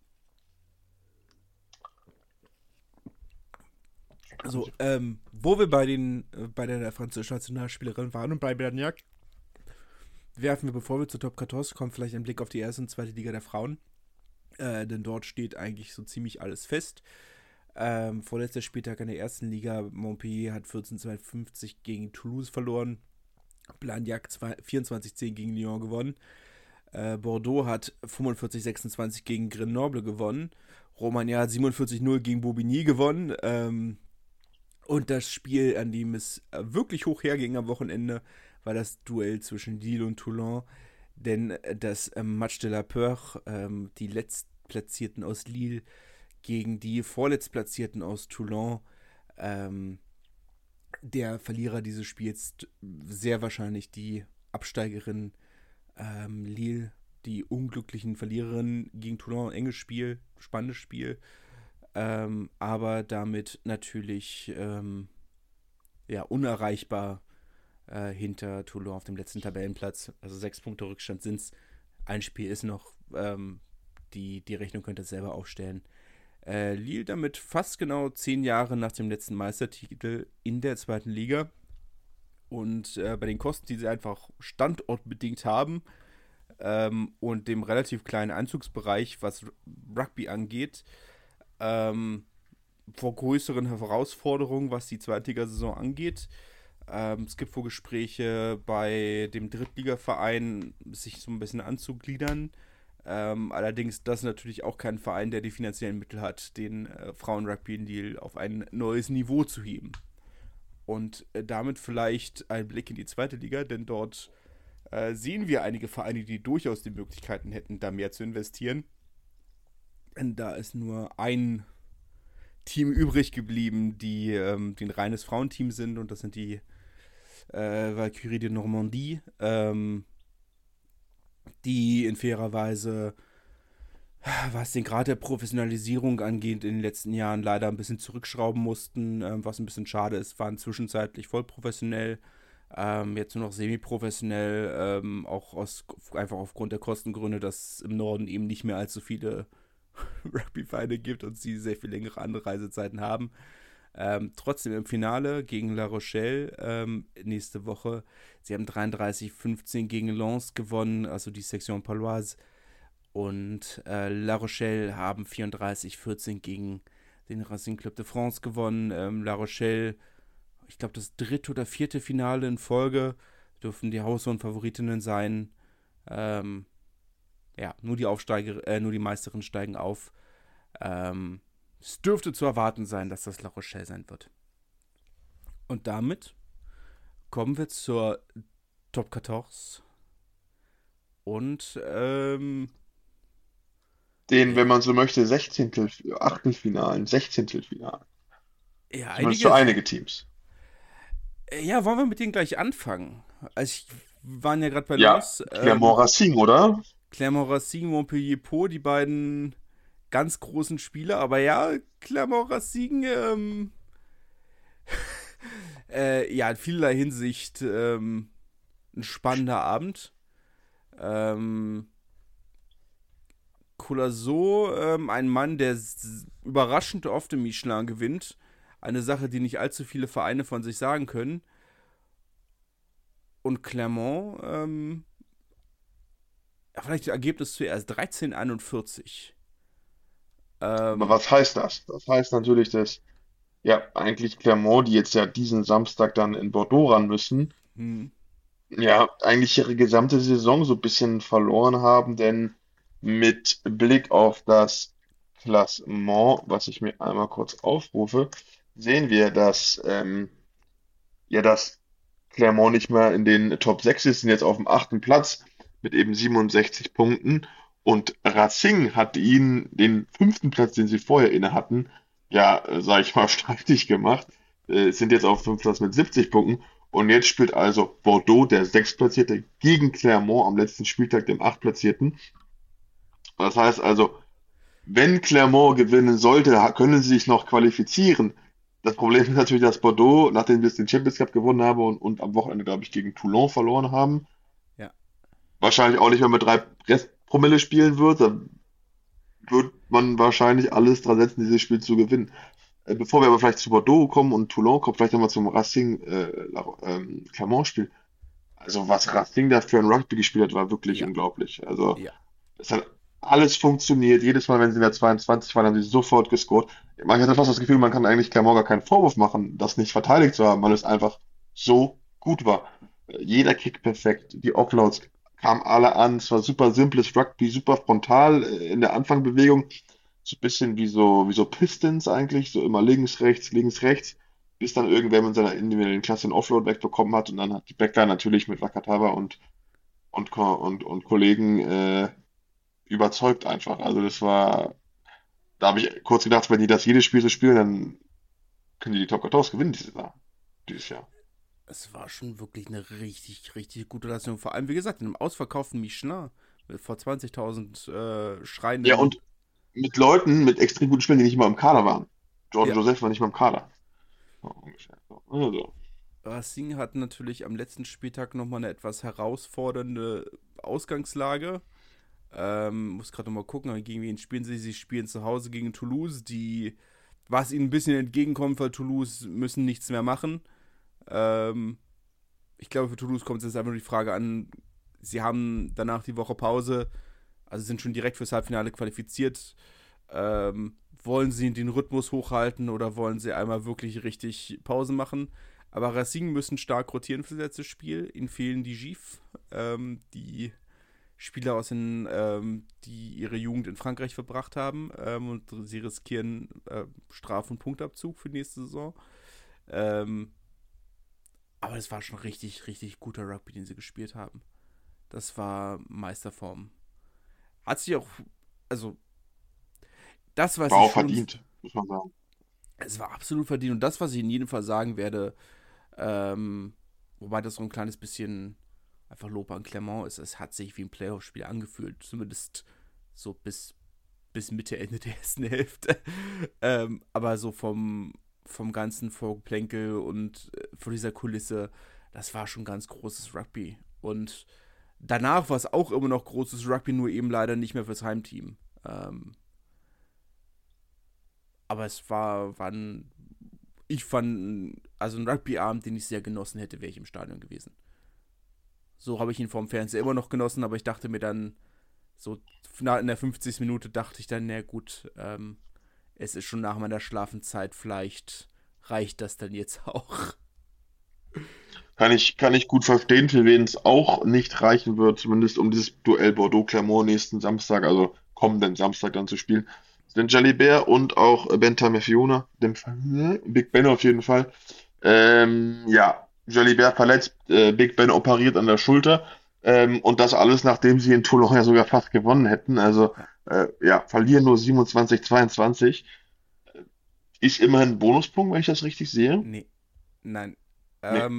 Also, wo wir bei der französischen Nationalspielerin waren und bei Berniak, werfen wir, bevor wir zur Top 14 kommen, vielleicht einen Blick auf die erste und zweite Liga der Frauen. Denn dort steht eigentlich so ziemlich alles fest. Vorletzter Spieltag in der ersten Liga. Montpellier hat 14:52 gegen Toulouse verloren. Blagnac 24:10 gegen Lyon gewonnen. Bordeaux hat 45:26 gegen Grenoble gewonnen. Romagna hat 47:0 gegen Bobigny gewonnen. Und das Spiel, an dem es wirklich hoch herging am Wochenende, war das Duell zwischen Lille und Toulon. Denn das Match de la Peur, die Letztplatzierten aus Lille gegen die Vorletztplatzierten aus Toulon, der Verlierer dieses Spiels sehr wahrscheinlich die Absteigerin Lille, die unglücklichen Verliererinnen gegen Toulon. Enges Spiel, spannendes Spiel, aber damit natürlich ja, unerreichbar hinter Toulon auf dem letzten Tabellenplatz. Also 6 Punkte Rückstand sind es. Ein Spiel ist noch. Die Rechnung könnt ihr selber aufstellen. Lille damit fast genau 10 Jahre nach dem letzten Meistertitel in der zweiten Liga. Und bei den Kosten, die sie einfach standortbedingt haben und dem relativ kleinen Einzugsbereich, was Rugby angeht, vor größeren Herausforderungen, was die Zweitligasaison angeht. Es gibt wohl Gespräche bei dem Drittligaverein, sich so ein bisschen anzugliedern. Allerdings das ist natürlich auch kein Verein, der die finanziellen Mittel hat, den Frauenrugby in Lille auf ein neues Niveau zu heben. Und damit vielleicht ein Blick in die zweite Liga, denn dort sehen wir einige Vereine, die durchaus die Möglichkeiten hätten, da mehr zu investieren. Denn da ist nur ein Team übrig geblieben, die ein reines Frauenteam sind, und das sind die Valkyrie de Normandie, die in fairer Weise, was den Grad der Professionalisierung angeht, in den letzten Jahren leider ein bisschen zurückschrauben mussten, was ein bisschen schade ist, waren zwischenzeitlich voll professionell, jetzt nur noch semi-professionell, einfach aufgrund der Kostengründe, dass es im Norden eben nicht mehr allzu viele Rugby-Vereine gibt und sie sehr viel längere Anreisezeiten haben. Trotzdem im Finale gegen La Rochelle nächste Woche. Sie haben 33:15 gegen Lens gewonnen, also die Section Paloise. Und La Rochelle haben 34:14 gegen den Racing Club de France gewonnen. La Rochelle, ich glaube, das dritte oder vierte Finale in Folge, dürfen die Haus- und Favoritinnen sein. Ja, nur die Meisterinnen steigen auf. Es dürfte zu erwarten sein, dass das La Rochelle sein wird. Und damit kommen wir zur Top 14. Und, Den, wenn ja, man so möchte, Sechzehntel, Achtelfinalen, Sechzehntelfinalen. ja, Zumindest für einige Teams. Ja, wollen wir mit denen gleich anfangen? Also, waren ja gerade bei Ja, Lens. Clermont-Racing, oder? Clermont-Racing, Montpellier-Pau, die beiden ganz großen Spieler. Aber ja, Clermont-Racing, ja, in vielerlei Hinsicht ein spannender Abend. Ähm, Colasot, ein Mann, der überraschend oft im Michelin gewinnt. Eine Sache, die nicht allzu viele Vereine von sich sagen können. Und Clermont, vielleicht das Ergebnis zuerst, 13:41. Aber Ähm, was heißt das? Das heißt natürlich, dass ja eigentlich Clermont, die jetzt ja diesen Samstag dann in Bordeaux ran müssen, hm, ja eigentlich ihre gesamte Saison so ein bisschen verloren haben, denn mit Blick auf das Klassement, was ich mir einmal kurz aufrufe, sehen wir, dass ja das Clermont nicht mehr in den Top 6 ist, sind jetzt auf dem achten Platz mit eben 67 Punkten. Und Racing hat ihnen den fünften Platz, den sie vorher inne hatten, ja, sag ich mal, streitig gemacht. Sind jetzt auf 5. Platz mit 70 Punkten. Und jetzt spielt also Bordeaux, der Sechstplatzierte, gegen Clermont am letzten Spieltag, dem Achtplatzierten. Das heißt also, wenn Clermont gewinnen sollte, können sie sich noch qualifizieren. Das Problem ist natürlich, dass Bordeaux, nachdem wir jetzt den Champions Cup gewonnen haben und am Wochenende, glaube ich, gegen Toulon verloren haben, Ja. wahrscheinlich auch nicht mehr mit 3 Restpromille spielen wird. Da wird man wahrscheinlich alles dran setzen, dieses Spiel zu gewinnen. Bevor wir aber vielleicht zu Bordeaux kommen und Toulon kommen, vielleicht nochmal zum Racing Clermont-Spiel. Also was Racing da für ein Rugby gespielt hat, war wirklich Ja. unglaublich. Also Ja. es hat alles funktioniert. Jedes Mal, wenn sie in der 22 waren, haben sie sofort gescored. Man hatte fast das Gefühl, man kann eigentlich Clermont gar keinen Vorwurf machen, das nicht verteidigt zu haben, weil es einfach so gut war. Jeder Kick perfekt, die Offloads kamen alle an, es war super simples Rugby, super frontal in der Anfangbewegung, so ein bisschen wie so Pistons eigentlich, so immer links, rechts, bis dann irgendwer mit seiner individuellen Klasse einen Offload wegbekommen hat und dann hat die Backline natürlich mit Wakatawa und Kollegen überzeugt einfach. Also das war, da habe ich kurz gedacht, wenn die das jedes Spiel so spielen, dann können die Top 14 gewinnen dieses Jahr. Es war schon wirklich eine richtig, richtig gute Leistung. Vor allem, wie gesagt, in einem ausverkauften Michelin vor 20.000 Ja, schreienden. und mit Leuten, mit extrem guten Spielern, die nicht mal im Kader waren. Jordan Ja. Joseph war nicht mal im Kader. So ungefähr. So. Also, Racing hat natürlich am letzten Spieltag nochmal eine etwas herausfordernde Ausgangslage. Muss gerade nochmal gucken, gegen wen spielen sie? Sie spielen zu Hause gegen Toulouse, die, was ihnen ein bisschen entgegenkommt, weil Toulouse müssen nichts mehr machen. Ähm, Ich glaube, für Toulouse kommt es jetzt einfach nur die Frage an, sie haben danach die Woche Pause, also sind schon direkt fürs Halbfinale qualifiziert. Wollen sie den Rhythmus hochhalten oder wollen sie einmal wirklich richtig Pause machen? Aber Racing müssen stark rotieren für das letzte Spiel. Ihnen fehlen die Gif, die Spieler die ihre Jugend in Frankreich verbracht haben, und sie riskieren Straf- und Punktabzug für die nächste Saison. Ähm, aber es war schon richtig, richtig guter Rugby, den sie gespielt haben. Das war Meisterform. Hat sich auch, also das, was war ich auch schon, verdient, muss man sagen. es war absolut verdient. Und das, was ich in jedem Fall sagen werde, ähm, wobei das so ein kleines bisschen einfach Lob an Clermont ist, es hat sich wie ein Playoff-Spiel angefühlt. Zumindest so bis Mitte, Ende der ersten Hälfte. Aber so vom ganzen Vorgeplänkel und vor dieser Kulisse, das war schon ganz großes Rugby. Und danach war es auch immer noch großes Rugby, nur eben leider nicht mehr fürs Heimteam. Aber ich fand, also ein Rugby-Abend, den ich sehr genossen hätte, wäre ich im Stadion gewesen. So habe ich ihn vorm Fernseher immer noch genossen, aber ich dachte mir dann, so in der 50. Minute dachte ich dann, na gut, es ist schon nach meiner Schlafenszeit, vielleicht reicht das dann jetzt auch. Kann ich gut verstehen, für wen es auch nicht reichen wird, zumindest um dieses Duell Bordeaux-Clermont nächsten Samstag, also kommenden Samstag dann zu spielen. Sind Jalibert und auch Bentamé Fiona, dem Big Ben auf jeden Fall. Ja, Jalibert verletzt, Big Ben operiert an der Schulter. Und das alles, nachdem sie in Toulon ja sogar fast gewonnen hätten. Also, Ja, ja, verlieren nur 27-22. Ist immerhin ein Bonuspunkt, wenn ich das richtig sehe. nee, nein. Nee.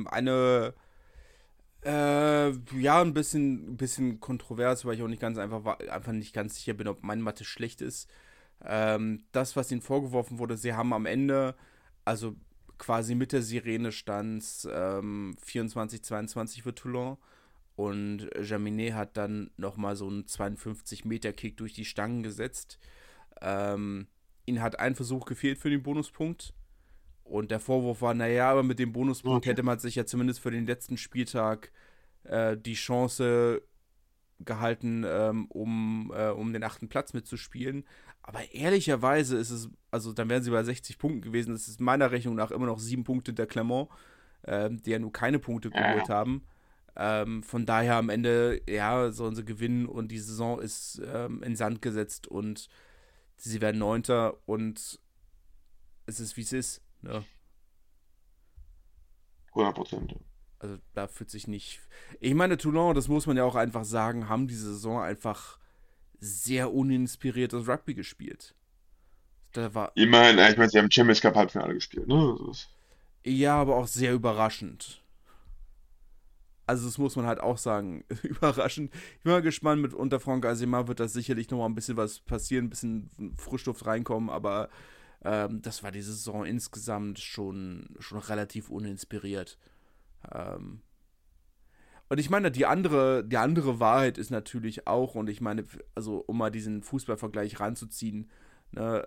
Ja, ein bisschen kontrovers, weil ich auch nicht ganz einfach nicht ganz sicher bin, ob meine Mathe schlecht ist. Das, was ihnen vorgeworfen wurde, sie haben am Ende, also quasi mit der Sirene stand 24-22 für Toulon und Jaminet hat dann nochmal so einen 52-Meter-Kick durch die Stangen gesetzt. Ihnen hat ein Versuch gefehlt für den Bonuspunkt. Und der Vorwurf war, naja, aber mit dem Bonuspunkt Okay. hätte man sich ja zumindest für den letzten Spieltag die Chance gehalten, um den 8. Platz mitzuspielen. Aber ehrlicherweise ist es, also dann wären sie bei 60 Punkten gewesen. Das ist meiner Rechnung nach immer noch 7 Punkte hinter Clermont, die ja nur keine Punkte geholt Ja. haben. Von daher am Ende, ja, sollen sie gewinnen und die Saison ist in Sand gesetzt und sie werden Neunter und es ist wie es ist. Ne? 100%. Also da fühlt sich nicht. Ich meine, Toulon, das muss man ja auch einfach sagen, haben diese Saison einfach sehr uninspiriertes Rugby gespielt. Da war, Immerhin, ich meine, sie haben Champions Cup Halbfinale gespielt, ne? ja, aber auch sehr überraschend. Also das muss man halt auch sagen, überraschend. Ich bin mal gespannt, mit unter Franck Azema wird das sicherlich nochmal ein bisschen was passieren, ein bisschen Frischluft reinkommen, aber das war die Saison insgesamt schon relativ uninspiriert. Ähm, und ich meine, die andere Wahrheit ist natürlich auch, und ich meine, also um mal diesen Fußballvergleich ranzuziehen, ne,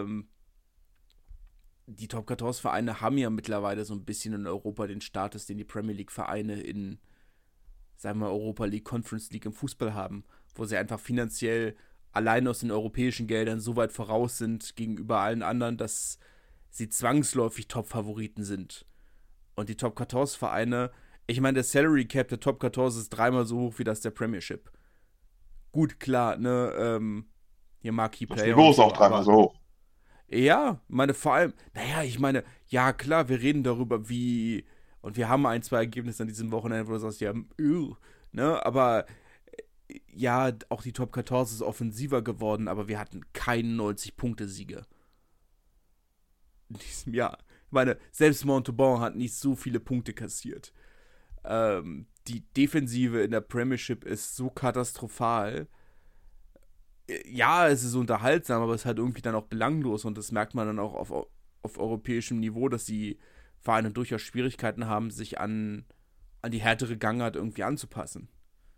die Top 14 Vereine haben ja mittlerweile so ein bisschen in Europa den Status, den die Premier League Vereine in, sagen wir, Europa League, Conference League im Fußball haben, wo sie einfach finanziell allein aus den europäischen Geldern so weit voraus sind gegenüber allen anderen, dass sie zwangsläufig Top-Favoriten sind. Und die Top 14 Vereine, ich meine, der Salary Cap der Top 14 ist dreimal so hoch wie das der Premiership. Gut, klar, ne, hier Marquee Das Player Niveau und ist auch so, dreimal aber so hoch. ja, meine, vor allem, naja, ich meine, ja, klar, wir reden darüber, wie, und wir haben ein, zwei Ergebnisse an diesem Wochenende, wo du sagst, ja, ne, aber ja, auch die Top 14 ist offensiver geworden, aber wir hatten keinen 90-Punkte-Sieger in diesem Jahr. Ich meine, selbst Montauban hat nicht so viele Punkte kassiert. Die Defensive in der Premiership ist so katastrophal. Ja, es ist unterhaltsam, aber es ist halt irgendwie dann auch belanglos und das merkt man dann auch auf europäischem Niveau, dass die Vereine durchaus Schwierigkeiten haben, sich an die härtere Gangart irgendwie anzupassen.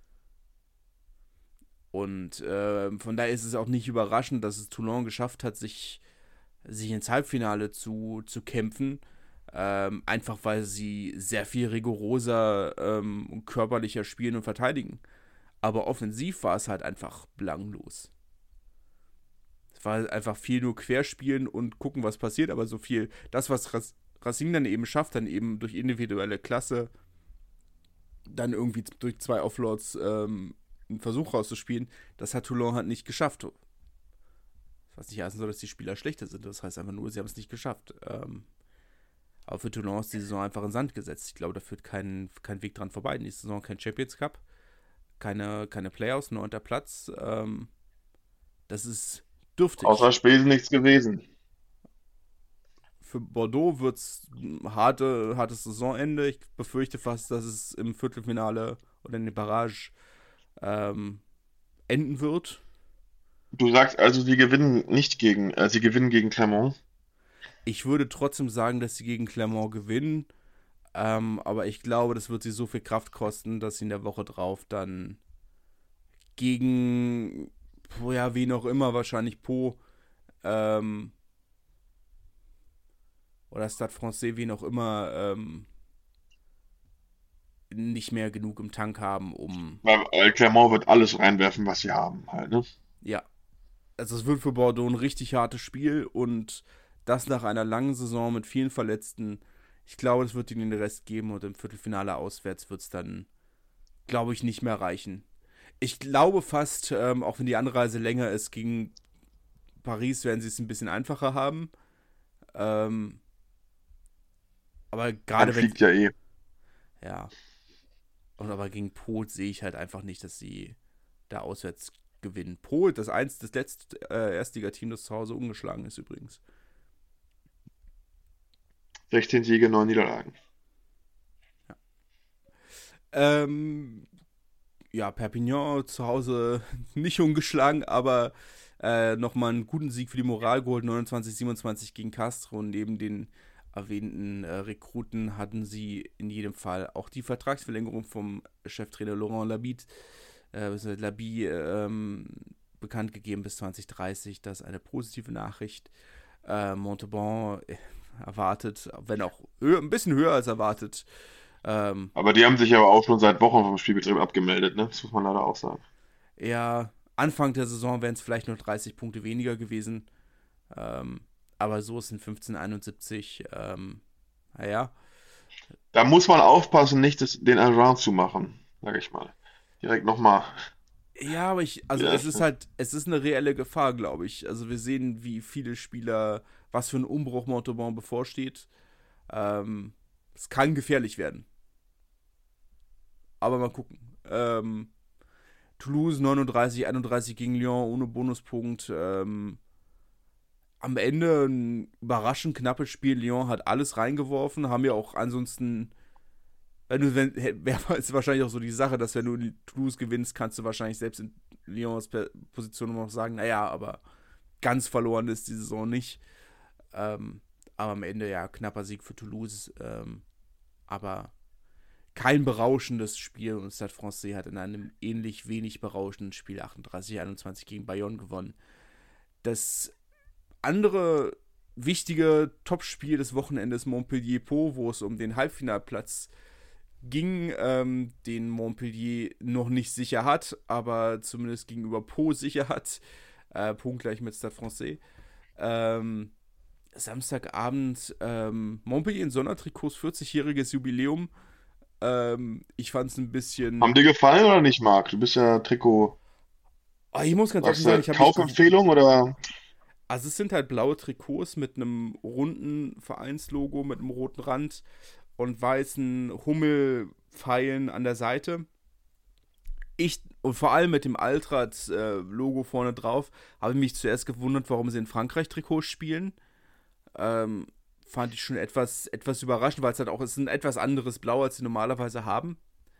Und von daher ist es auch nicht überraschend, dass es Toulon geschafft hat, sich ins Halbfinale zu kämpfen. Einfach weil sie sehr viel rigoroser und körperlicher spielen und verteidigen. Aber offensiv war es halt einfach belanglos. Es war halt einfach viel nur querspielen und gucken, was passiert, aber so viel, das, was Racing dann eben schafft, dann eben durch individuelle Klasse, dann irgendwie durch zwei Offloads einen Versuch rauszuspielen, das hat Toulon halt nicht geschafft. Was nicht heißen soll, dass die Spieler schlechter sind, das heißt einfach nur, sie haben es nicht geschafft. Aber für Toulon ist die Saison einfach in den Sand gesetzt. Ich glaube, da führt kein Weg dran vorbei. In dieser Saison kein Champions Cup, keine Playoffs, 9. Platz. Das ist Außer dürftig. Spesen nichts gewesen. Für Bordeaux wird es ein hartes Saisonende. Ich befürchte fast, dass es im Viertelfinale oder in der Barrage ähm, enden wird. Du sagst also, sie gewinnen gegen Clermont. Ich würde trotzdem sagen, dass sie gegen Clermont gewinnen. Aber ich glaube, das wird sie so viel Kraft kosten, dass sie in der Woche drauf dann gegen, ja, wen auch immer, wahrscheinlich Po ähm, oder Stade Francais, wen auch immer, nicht mehr genug im Tank haben, um, Weil Clermont wird alles reinwerfen, was sie haben, halt, ne? ja, also es wird für Bordeaux ein richtig hartes Spiel und das nach einer langen Saison mit vielen Verletzten. Ich glaube, es wird ihnen den Rest geben und im Viertelfinale auswärts wird es dann, glaube ich, nicht mehr reichen. Ich glaube fast, auch wenn die Anreise länger ist, gegen Paris werden sie es ein bisschen einfacher haben. Ähm, aber Man gerade wenn, fliegt ja eh. ja, und aber gegen Poth sehe ich halt einfach nicht, dass sie da auswärts gewinnen. Poth, das letzte Erstligateam, das zu Hause ungeschlagen ist übrigens. 16 Siege, 9 Niederlagen. Ähm, ja, Perpignan zu Hause nicht ungeschlagen, aber nochmal einen guten Sieg für die Moral geholt, 29-27 gegen Castro. Und neben den erwähnten Rekruten hatten sie in jedem Fall auch die Vertragsverlängerung vom Cheftrainer Laurent Labi bekannt gegeben bis 2030. Das ist eine positive Nachricht. Montauban erwartet, wenn auch ein bisschen höher als erwartet. Ähm, Aber die haben sich aber auch schon seit Wochen vom Spielbetrieb abgemeldet, ne? Das muss man leider auch sagen. Ja, Anfang der Saison wären es vielleicht nur 30 Punkte weniger gewesen. Ähm, aber so ist in 1571. Naja. Da muss man aufpassen, nicht den Around zu machen, sag ich mal. Direkt nochmal. Ja, aber also Ja, es ist eine reelle Gefahr, glaube ich. Also wir sehen, wie viele Spieler, was für ein Umbruch Montauban bevorsteht. Es kann gefährlich werden. Aber mal gucken. Toulouse 39-31 gegen Lyon ohne Bonuspunkt. am Ende ein überraschend knappes Spiel. Lyon hat alles reingeworfen, haben ja auch ansonsten, wäre es wahrscheinlich auch so die Sache, dass wenn du in Toulouse gewinnst, kannst du wahrscheinlich selbst in Lyons Position noch sagen, naja, aber ganz verloren ist die Saison nicht. Aber am Ende ja, knapper Sieg für Toulouse. Aber kein berauschendes Spiel und Stade Francais hat in einem ähnlich wenig berauschenden Spiel 38-21 gegen Bayonne gewonnen. Das andere wichtige Topspiel des Wochenendes Montpellier-Po, wo es um den Halbfinalplatz ging, den Montpellier noch nicht sicher hat, aber zumindest gegenüber Po sicher hat. Punktgleich mit Stade Francais. Samstagabend Montpellier in Sondertrikots, 40-jähriges Jubiläum. Ich fand es ein bisschen. Haben dir gefallen oder nicht, Marc? Du bist ja Trikot. Ich muss ganz offen Sagst sagen, du ich habe nicht. Kaufempfehlung oder? Also es sind halt blaue Trikots mit einem runden Vereinslogo mit einem roten Rand und weißen Hummelpfeilen an der Seite. Und vor allem mit dem Altrad-Logo vorne drauf, habe ich mich zuerst gewundert, warum sie in Frankreich Trikots spielen. Fand ich schon etwas überraschend, weil es halt auch ist ein etwas anderes Blau, als sie normalerweise haben.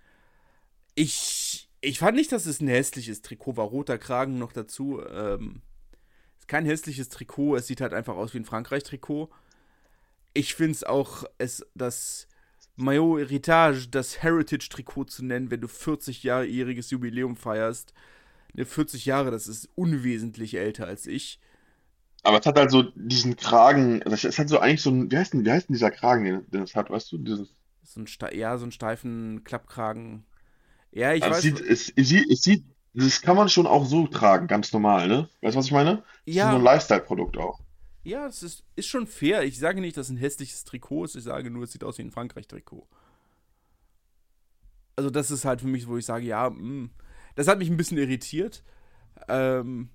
Ich fand nicht, dass es ein hässliches Trikot war. Roter Kragen noch dazu. Ist kein hässliches Trikot. Es sieht halt einfach aus wie ein Frankreich-Trikot. Ich finde es auch, das Maillot Heritage, das Heritage-Trikot zu nennen, wenn du 40-jähriges Jubiläum feierst. 40 Jahre, das ist unwesentlich älter als ich. Aber es hat halt so diesen Kragen, es hat so eigentlich so ein, wie heißt denn dieser Kragen, den es hat, weißt du? Dieses, So einen steifen Klappkragen. Ja, ich also weiß. es sieht, das kann man schon auch so tragen, ganz normal, ne? Weißt du, was ich meine? Das ist so ein Ja, Lifestyle-Produkt auch. ja, es ist schon fair. Ich sage nicht, dass es ein hässliches Trikot ist. Ich sage nur, es sieht aus wie ein Frankreich-Trikot. Also, das ist halt für mich, wo ich sage, ja, das hat mich ein bisschen irritiert. Ähm,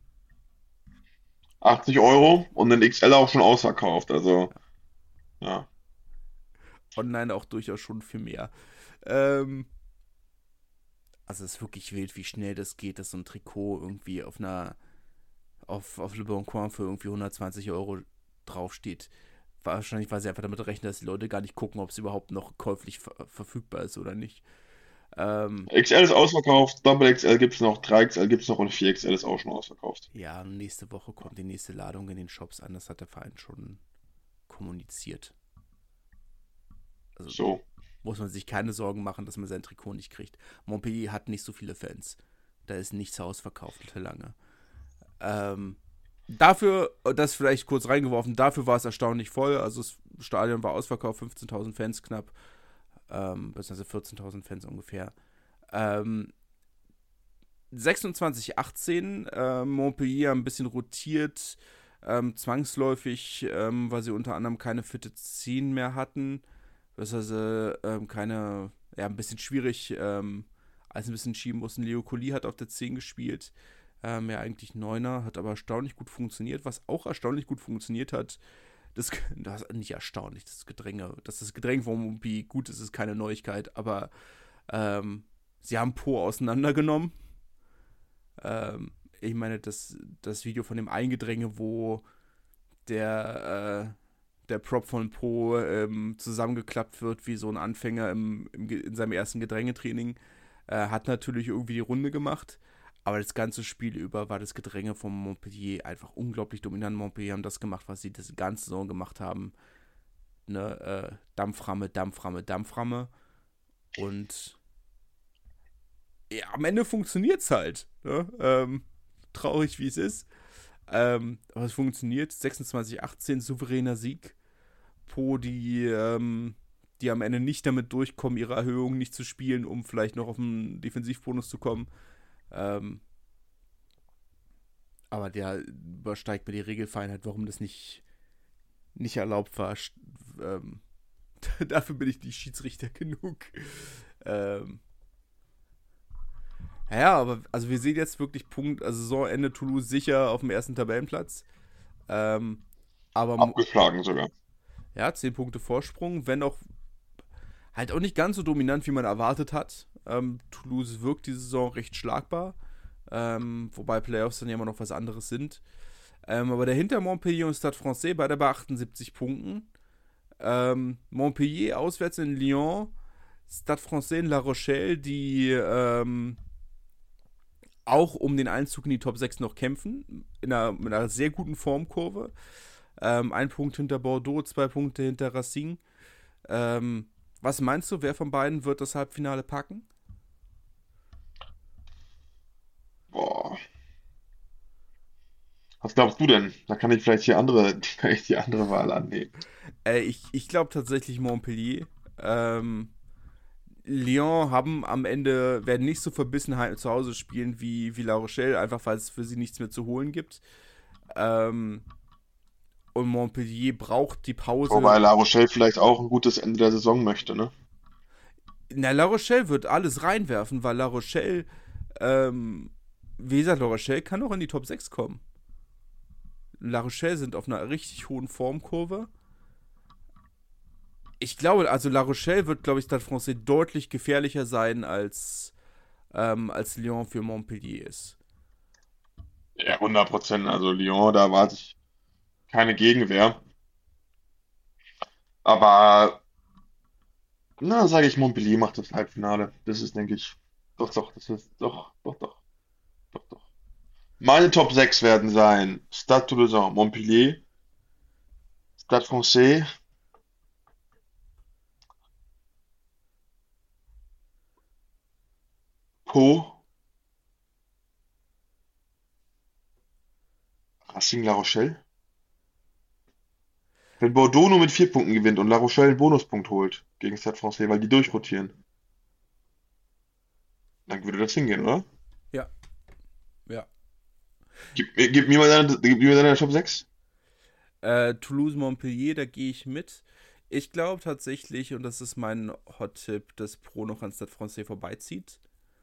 80 € und den XL auch schon ausverkauft, also, ja. online auch durchaus schon für mehr. Ähm, also, es ist wirklich wild, wie schnell das geht, dass so ein Trikot irgendwie auf Le Bon Coin für irgendwie 120 € draufsteht. Wahrscheinlich, weil sie einfach damit rechnen, dass die Leute gar nicht gucken, ob es überhaupt noch käuflich verfügbar ist oder nicht. Ähm, XL ist ausverkauft, Double XL gibt's noch, 3XL gibt's noch und 4XL ist auch schon ausverkauft. ja, nächste Woche kommt die nächste Ladung in den Shops an. Das hat der Verein schon kommuniziert. Also So. muss man sich keine Sorgen machen, dass man sein Trikot nicht kriegt. Montpellier hat nicht so viele Fans. Da ist nichts ausverkauft für lange. Dafür, das vielleicht kurz reingeworfen, dafür war es erstaunlich voll. Also das Stadion war ausverkauft, 15.000 Fans knapp. Beziehungsweise 14.000 Fans ungefähr. 26-18, Montpellier ein bisschen rotiert, zwangsläufig, weil sie unter anderem keine fitte 10 mehr hatten. Beziehungsweise ein bisschen schwierig, alles ein bisschen schieben mussten. Leo Colli hat auf der 10 gespielt. Eigentlich Neuner, hat aber erstaunlich gut funktioniert. Was auch erstaunlich gut funktioniert hat, das nicht erstaunlich, das Gedränge. Dass das Gedränge von Montpellier gut ist, ist keine Neuigkeit, aber sie haben Po auseinandergenommen. Ich meine, das Video von dem Eingedränge, wo der Prop von Po zusammengeklappt wird, wie so ein Anfänger in seinem ersten Gedrängetraining, hat natürlich irgendwie die Runde gemacht. Aber das ganze Spiel über war das Gedränge von Montpellier einfach unglaublich dominant. Montpellier haben das gemacht, was sie das ganze Saison gemacht haben. Ne, Dampframme, Dampframme, Dampframme. Und ja, am Ende funktioniert es halt. Ne? Traurig, wie es ist. Aber es funktioniert. 26-18, souveräner Sieg. Po, die am Ende nicht damit durchkommen, ihre Erhöhung nicht zu spielen, um vielleicht noch auf einen Defensivbonus zu kommen. Aber der übersteigt mir die Regelfeinheit, warum das nicht erlaubt war. Dafür bin ich nicht Schiedsrichter genug. Ja, aber also wir sehen jetzt wirklich Saisonende Toulouse sicher auf dem ersten Tabellenplatz. Aber Abgeschlagen sogar. ja, 10 Punkte Vorsprung, wenn auch halt auch nicht ganz so dominant, wie man erwartet hat. Toulouse wirkt diese Saison recht schlagbar. Wobei Playoffs dann ja immer noch was anderes sind. Aber dahinter Montpellier und Stade Francais, beide bei 78 Punkten. Montpellier auswärts in Lyon, Stade Francais in La Rochelle, die auch um den Einzug in die Top 6 noch kämpfen, mit einer sehr guten Formkurve. Ein Punkt hinter Bordeaux, 2 Punkte hinter Racing. Was meinst du, wer von beiden wird das Halbfinale packen? Boah. Was glaubst du denn? Da kann ich vielleicht kann ich die andere Wahl annehmen. Ich glaube tatsächlich Montpellier. Lyon werden nicht so verbissen zu Hause spielen wie La Rochelle, einfach weil es für sie nichts mehr zu holen gibt. Ähm, und Montpellier braucht die Wobei Pause. La Rochelle vielleicht auch ein gutes Ende der Saison möchte, ne? Na, La Rochelle wird alles reinwerfen, weil La Rochelle, wie gesagt, La Rochelle kann auch in die Top 6 kommen. La Rochelle sind auf einer richtig hohen Formkurve. Ich glaube, also La Rochelle wird, glaube ich, Stade Francais deutlich gefährlicher sein, als Lyon für Montpellier ist. Ja, 100%. Also Lyon, da erwarte ich keine Gegenwehr. Aber, na, sage ich, Montpellier macht das Halbfinale. Das ist, denke ich, doch. Meine Top 6 werden sein Stade Toulousain, Montpellier, Stade Francais, Pau, Racing La Rochelle. Wenn Bordeaux nur mit 4 Punkten gewinnt und La Rochelle einen Bonuspunkt holt gegen Stade Francais, weil die durchrotieren, dann würde das hingehen, oder? Ja, ja. Gib mir deine Top 6. Toulouse-Montpellier, da gehe ich mit. Ich glaube tatsächlich, und das ist mein Hot-Tipp, dass Pro noch an Stade Francais vorbeizieht.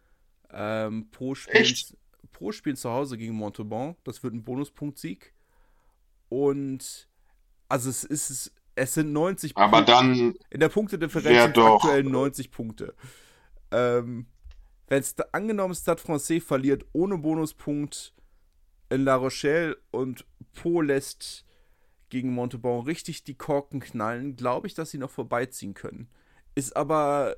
Echt? Pro spielen zu Hause gegen Montauban. Das wird ein Bonuspunkt-Sieg. Und also es sind 90 Aber Punkte. dann In der Punktedifferenz wäre sind es doch, aktuell 90 Punkte. Wenn es angenommen Stade Francais verliert ohne Bonuspunkt in La Rochelle und Po lässt gegen Montauban richtig die Korken knallen, glaube ich, dass sie noch vorbeiziehen können. Ist aber,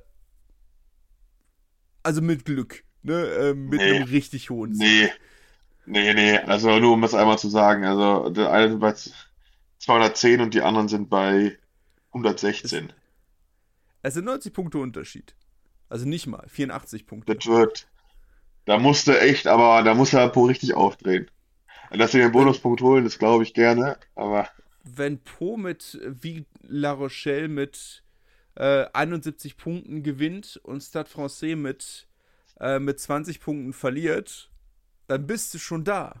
also mit Glück, ne? Mit einem nee, richtig hohen nee, Sieg. nee. Also nur um das einmal zu sagen. Also der eine sind bei 210 und die anderen sind bei Es, 116. es sind 90 Punkte Unterschied. Also nicht mal, 84 Punkte. Das wird, da muss er Po richtig aufdrehen. Dass sie den Wenn, Bonuspunkt holen, das glaube ich gerne, aber wenn Po wie La Rochelle mit 71 Punkten gewinnt und Stade Francais mit 20 Punkten verliert, dann bist du schon da.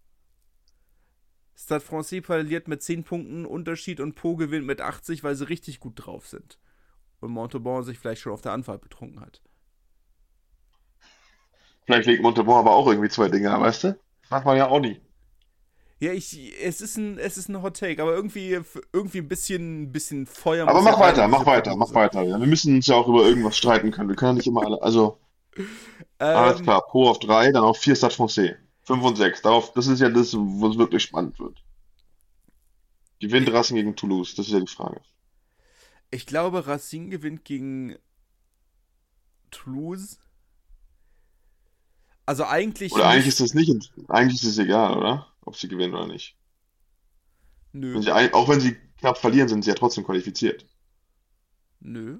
Stade Francais verliert mit 10 Punkten Unterschied und Po gewinnt mit 80, weil sie richtig gut drauf sind. Und Montauban sich vielleicht schon auf der Anfahrt betrunken hat. vielleicht legt Montauban aber auch irgendwie zwei Dinger, weißt du? Das macht man ja auch nie. Ja, es ist ein Hot Take, aber irgendwie ein bisschen Feuer Aber muss ja rein in diese mach weiter, mach Prognose. weiter. Ja, wir müssen uns ja auch über irgendwas streiten können. Wir können ja nicht immer alle, also, alles Ähm, klar, Po auf 3, dann auf 4 Stade Francais. 5 und 6. Das ist ja das, wo es wirklich spannend wird. Gewinnt ich, Racing gegen Toulouse? Das ist ja die Frage. ich glaube, Racing gewinnt gegen Toulouse. Also eigentlich Oder eigentlich ist nicht. das nicht, eigentlich ist es egal, oder? Ob sie gewinnen oder nicht. Nö, Auch wenn sie knapp verlieren, sind sie ja trotzdem qualifiziert. nö.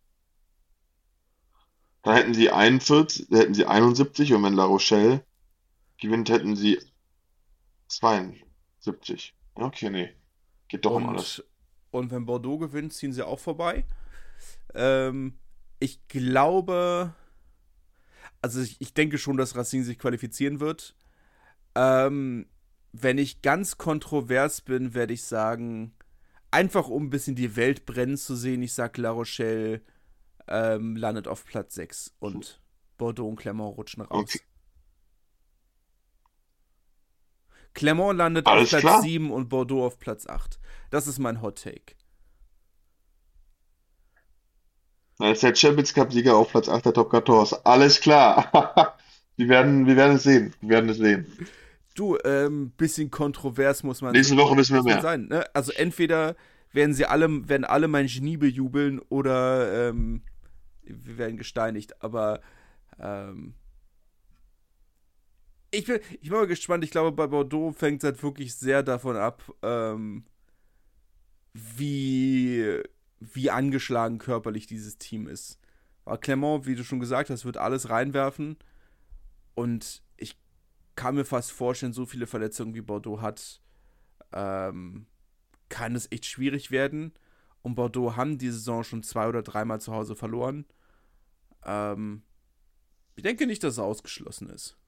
Dann hätten sie 41, hätten sie 71 und wenn La Rochelle gewinnt, hätten sie 72. Ja, okay, nee. Geht doch um Und, alles. und wenn Bordeaux gewinnt, ziehen sie auch vorbei. Ähm, ich glaube, also ich denke schon, dass Racing sich qualifizieren wird. Ähm, wenn ich ganz kontrovers bin, werde ich sagen, einfach um ein bisschen die Welt brennen zu sehen, ich sag La Rochelle landet auf Platz 6 und Bordeaux und Clermont rutschen Okay. raus. Clermont landet auf Alles Platz klar. 7 und Bordeaux auf Platz 8. Das ist mein Hot Take. Dann ist der Champions Cup-Sieger auf Platz 8 der Top 14. Alles klar. Wir werden es sehen. Wir werden es sehen. Du, bisschen kontrovers Nächste Woche wissen wir muss man mehr. sein, ne? Also entweder werden alle mein Genie bejubeln oder wir werden gesteinigt. Aber ähm, ich bin mal gespannt. Ich glaube, bei Bordeaux fängt es halt wirklich sehr davon ab, wie, wie angeschlagen körperlich dieses Team ist. Aber Clermont, wie du schon gesagt hast, wird alles reinwerfen. Und ich kann mir fast vorstellen, so viele Verletzungen wie Bordeaux hat, ähm, kann es echt schwierig werden. Und Bordeaux haben die Saison schon 2 oder 3 Mal zu Hause verloren. Ähm, ich denke nicht, dass es ausgeschlossen ist.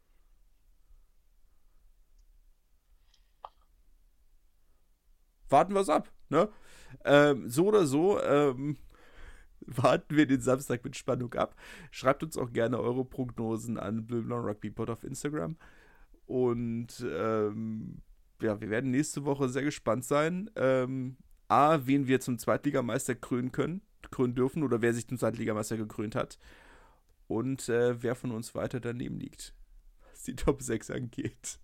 Warten wir es ab, ne? So oder so, warten wir den Samstag mit Spannung ab. Schreibt uns auch gerne eure Prognosen an Bleu Blanc Rugby Pod auf Instagram. Und ja, wir werden nächste Woche sehr gespannt sein. A, wen wir zum Zweitligameister krönen dürfen oder wer sich zum Zweitligameister gekrönt hat. Und wer von uns weiter daneben liegt, was die Top 6 angeht.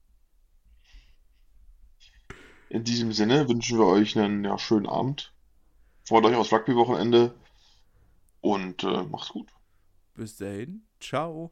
In diesem Sinne wünschen wir euch einen ja, schönen Abend. Freut euch aufs Rugby-Wochenende und macht's gut. Bis dahin, ciao.